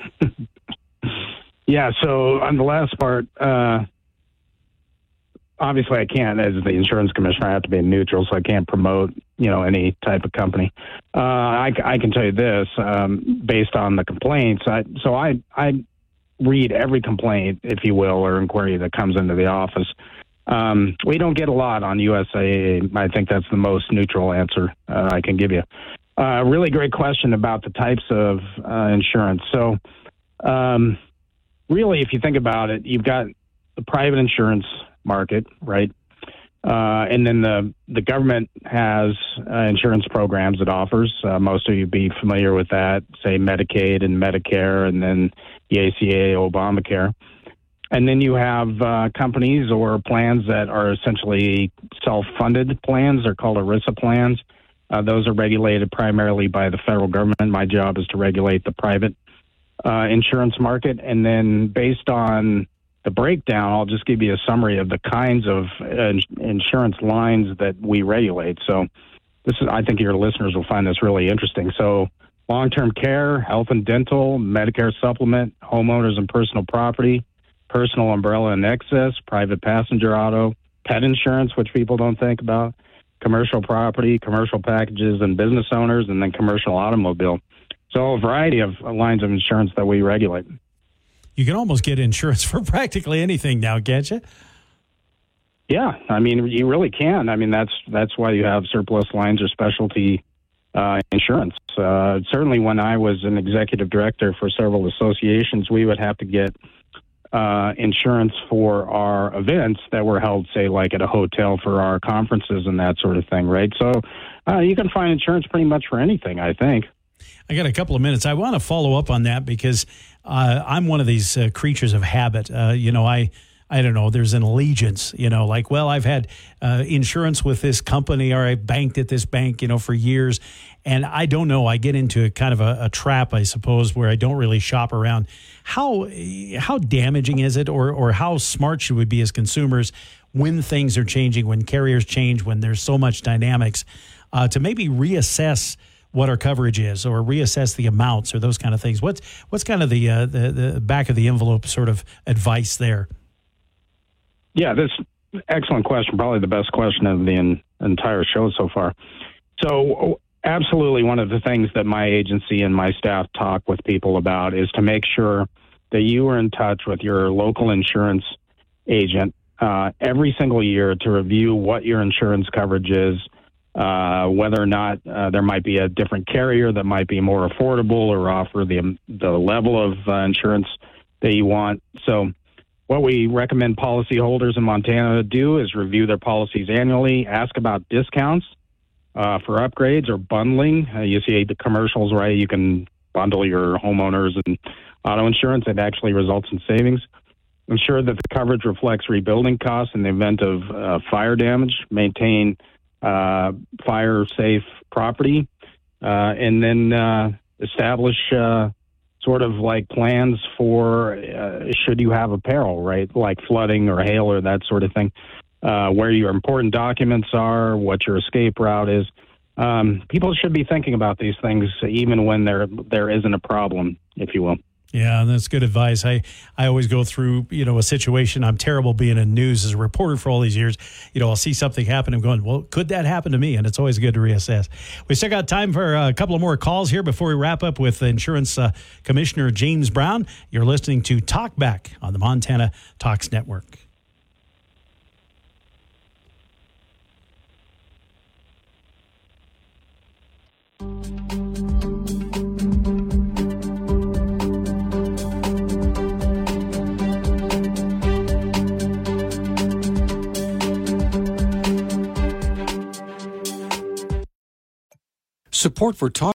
Yeah, so on the last part, uh, obviously I can't, as the insurance commissioner, I have to be neutral, so I can't promote, you know, any type of company. Uh, I, I can tell you this, um, based on the complaints. I, so I, I read every complaint, if you will, or inquiry that comes into the office. Um, we don't get a lot on U S A A. I think that's the most neutral answer uh, I can give you. A uh, really great question about the types of uh, insurance. So um, really, if you think about it, you've got the private insurance market, right? Uh, and then the, the government has uh, insurance programs it offers. Uh, most of you be familiar with that, say Medicaid and Medicare, and then the A C A, Obamacare. And then you have uh, companies or plans that are essentially self-funded plans. They're called ERISA plans. Uh, those are regulated primarily by the federal government. My job is to regulate the private uh, insurance market. And then based on the breakdown, I'll just give you a summary of the kinds of uh, insurance lines that we regulate. So this is, I think your listeners will find this really interesting. So long-term care, health and dental, Medicare supplement, homeowners and personal property, personal umbrella and excess, private passenger auto, pet insurance, which people don't think about, commercial property, commercial packages and business owners, and then commercial automobile. So a variety of lines of insurance that we regulate.
You can almost get insurance for practically anything now, can't you?
Yeah, I mean, you really can. I mean, that's that's why you have surplus lines or specialty uh, insurance. Uh, certainly when I was an executive director for several associations, we would have to get uh, insurance for our events that were held, say, like at a hotel for our conferences and that sort of thing, right? So uh, you can find insurance pretty much for anything, I think.
I got a couple of minutes. I want to follow up on that because uh, I'm one of these uh, creatures of habit. Uh, you know, I I don't know, there's an allegiance, you know, like, well, I've had uh, insurance with this company or I banked at this bank, you know, for years. And I don't know, I get into a kind of a, a trap, I suppose, where I don't really shop around. How how damaging is it, or or how smart should we be as consumers when things are changing, when carriers change, when there's so much dynamics, uh, to maybe reassess what our coverage is or reassess the amounts or those kind of things? What's what's kind of the, uh, the, the back of the envelope sort of advice there?
Yeah, this excellent question, probably the best question of the in, entire show so far. So absolutely one of the things that my agency and my staff talk with people about is to make sure that you are in touch with your local insurance agent uh, every single year to review what your insurance coverage is, uh, whether or not uh, there might be a different carrier that might be more affordable or offer the, the level of uh, insurance that you want. So what we recommend policyholders in Montana do is review their policies annually, ask about discounts uh, for upgrades or bundling. Uh, you see the commercials, right? You can bundle your homeowners and auto insurance. It actually results in savings. Ensure that the coverage reflects rebuilding costs in the event of uh, fire damage. Maintain uh, fire-safe property. Uh, and then uh, establish Uh, sort of like plans for uh, should you have a peril, right? Like flooding or hail or that sort of thing, uh, where your important documents are, what your escape route is. Um, people should be thinking about these things even when there there isn't a problem, if you will.
Yeah, that's good advice. I, I always go through, you know, a situation. I'm terrible being in news as a reporter for all these years. You know, I'll see something happen and going, well, could that happen to me? And it's always good to reassess. We still got time for a couple of more calls here before we wrap up with Insurance uh, Commissioner James Brown. You're listening to Talk Back on the Montana Talks Network.
Support for Talk.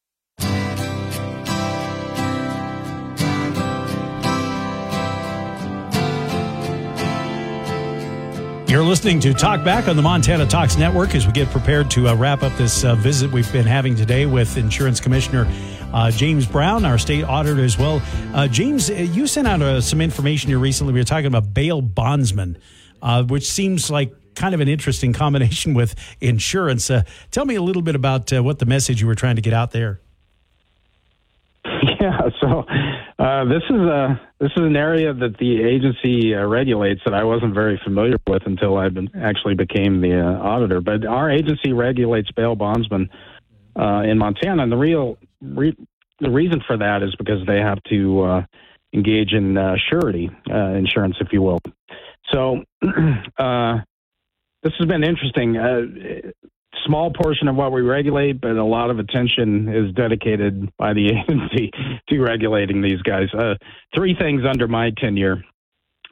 You're listening to Talk Back on the Montana Talks Network as we get prepared to uh, wrap up this uh, visit we've been having today with Insurance Commissioner uh, James Brown, our state auditor as well. Uh, James, you sent out uh, some information here recently. We were talking about bail bondsmen, uh, which seems like kind of an interesting combination with insurance. Uh, tell me a little bit about uh, what the message you were trying to get out there.
Yeah, so uh, this is a this is an area that the agency uh, regulates that I wasn't very familiar with until I been, actually became the uh, auditor. But our agency regulates bail bondsmen uh, in Montana, and the real re- the reason for that is because they have to uh, engage in uh, surety uh, insurance, if you will. So. Uh, This has been interesting. Uh, small portion of what we regulate, but a lot of attention is dedicated by the agency to regulating these guys. Uh, three things under my tenure.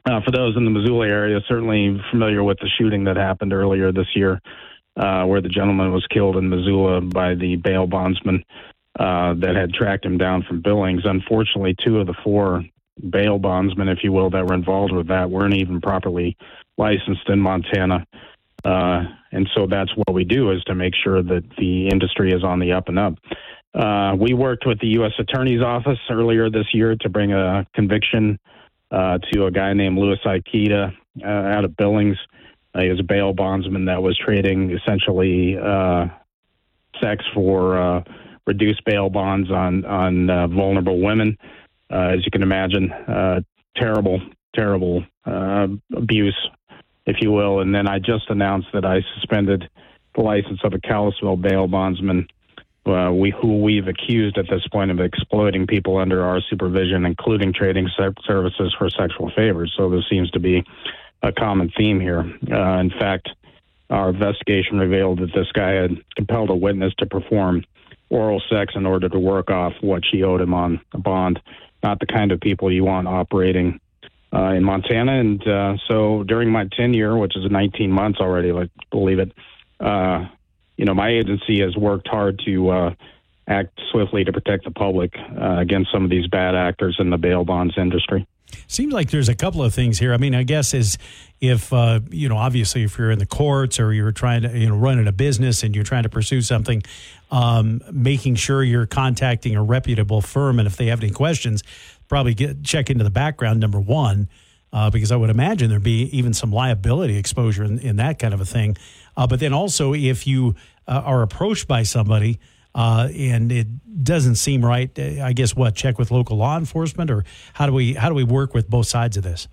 uh, for those in the Missoula area, certainly familiar with the shooting that happened earlier this year, uh, where the gentleman was killed in Missoula by the bail bondsman uh, that had tracked him down from Billings. Unfortunately, two of the four bail bondsmen, if you will, that were involved with that weren't even properly licensed in Montana. Uh, and so that's what we do, is to make sure that the industry is on the up and up. Uh, we worked with the U S Attorney's Office earlier this year to bring a conviction uh, to a guy named Louis Ikeda uh, out of Billings. Uh, he was a bail bondsman that was trading essentially uh, sex for uh, reduced bail bonds on, on uh, vulnerable women. Uh, as you can imagine, uh, terrible, terrible uh, abuse, if you will. And then I just announced that I suspended the license of a Kalispell bail bondsman, uh, we, who we've accused at this point of exploiting people under our supervision, including trading se- services for sexual favors. So there seems to be a common theme here. Uh, in fact, our investigation revealed that this guy had compelled a witness to perform oral sex in order to work off what she owed him on a bond. Not the kind of people you want operating uh, in Montana. And uh, so during my tenure, which is nineteen months already, like believe it, uh, you know, my agency has worked hard to uh, act swiftly to protect the public uh, against some of these bad actors in the bail bonds industry.
Seems like there's a couple of things here. I mean, I guess is if, uh, you know, obviously if you're in the courts or you're trying to, you know, running a business and you're trying to pursue something, um, making sure you're contacting a reputable firm. And if they have any questions, probably get check into the background, number one, uh, because I would imagine there'd be even some liability exposure in, in that kind of a thing. Uh, but then also if you uh, are approached by somebody, Uh, and it doesn't seem right, I guess, what, check with local law enforcement, or how do we how do we work with both sides of this?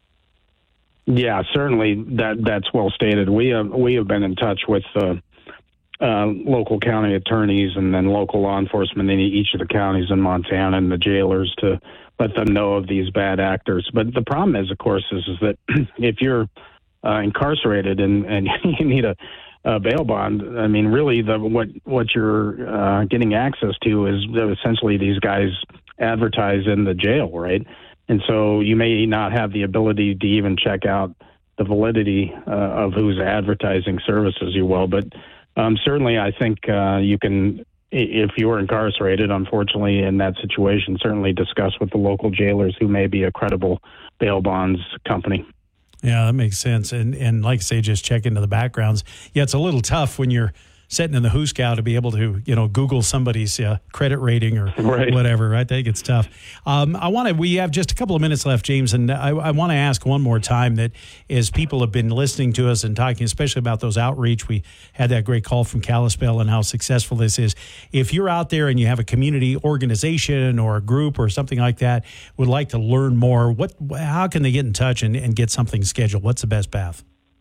Yeah, certainly that that's well stated. We have, we have been in touch with uh, uh, local county attorneys and then local law enforcement in each of the counties in Montana and the jailers to let them know of these bad actors. But the problem is, of course, is, is that if you're uh, incarcerated and, and you need a Uh, bail bond, I mean, really, the what what you're uh, getting access to is essentially these guys advertise in the jail, right? And so you may not have the ability to even check out the validity uh, of who's advertising services, you will. But um, certainly, I think uh, you can, if you were incarcerated, unfortunately, in that situation, certainly discuss with the local jailers who may be a credible bail bonds company.
Yeah, that makes sense. And and like I say, just check into the backgrounds. Yeah, it's a little tough when you're sitting in the Hooskow to be able to, you know, Google somebody's uh, credit rating or right. whatever, right? I think it's tough. Um, I want to, we have just a couple of minutes left, James, and I, I want to ask one more time that as people have been listening to us and talking, especially about those outreach, we had that great call from Kalispell and how successful this is. If you're out there and you have a community organization or a group or something like that, would like to learn more, what, how can they get in touch and, and get something scheduled? What's the best path?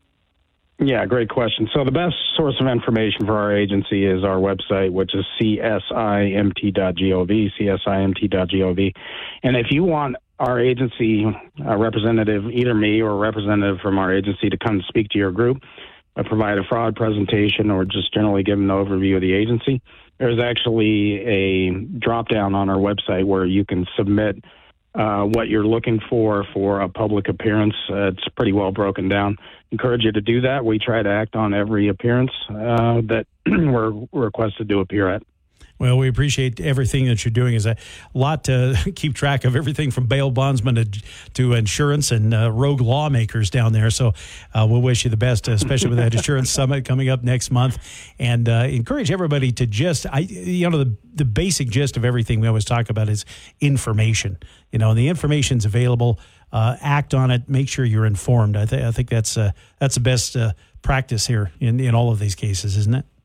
Yeah, great question. So the best source of information for our agency is our website, which is c s i m t dot gov, c s i m t dot gov. And if you want our agency a representative, either me or a representative from our agency, to come speak to your group, uh, provide a fraud presentation, or just generally give an overview of the agency, there's actually a drop-down on our website where you can submit Uh, what you're looking for for a public appearance. Uh, it's pretty well broken down. Encourage you to do that. We try to act on every appearance uh, that we're requested to appear at.
Well, we appreciate everything that you're doing. Is a lot to keep track of, everything from bail bondsmen to, to insurance and uh, rogue lawmakers down there. So uh, we'll wish you the best, especially with that insurance summit coming up next month. And uh, encourage everybody to just, I, you know, the, the basic gist of everything we always talk about is information. You know, and the information's available. Uh, act on it. Make sure you're informed. I, th- I think that's uh, that's the best uh, practice here in, in all of these cases, isn't it?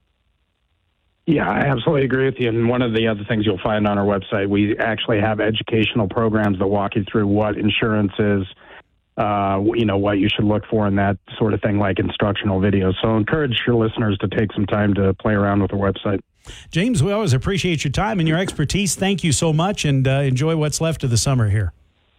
Yeah, I absolutely agree with you. And one of the other things you'll find on our website, we actually have educational programs that walk you through what insurance is, uh, you know, what you should look for in that sort of thing, like instructional videos. So encourage your listeners to take some time to play around with the website.
James, we always appreciate your time and your expertise. Thank you so much, and uh, enjoy what's left of the summer here.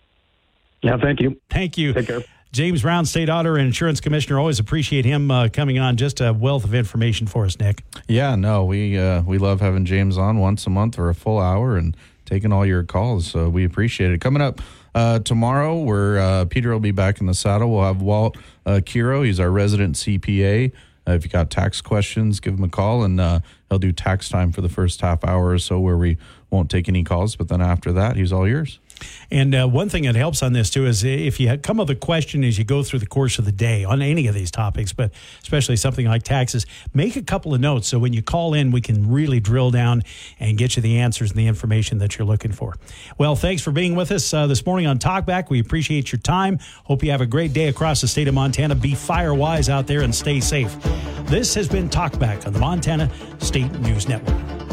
Yeah, thank you.
Thank you.
Take care.
James Brown, State Auditor and Insurance Commissioner. Always appreciate him uh, coming on. Just a wealth of information for us, Nick.
Yeah, no, we uh, we love having James on once a month or a full hour and taking all your calls. So we appreciate it. Coming up uh, tomorrow, where uh, Peter will be back in the saddle. We'll have Walt uh, Kiro. He's our resident C P A. Uh, if you got tax questions, give him a call, and uh, he'll do tax time for the first half hour or so, where we won't take any calls. But then after that, he's all yours.
And uh, one thing that helps on this, too, is if you come up with a question as you go through the course of the day on any of these topics, but especially something like taxes, make a couple of notes so when you call in, we can really drill down and get you the answers and the information that you're looking for. Well, thanks for being with us uh, this morning on Talkback. We appreciate your time. Hope you have a great day across the state of Montana. Be fire-wise out there and stay safe. This has been Talkback on the Montana State News Network.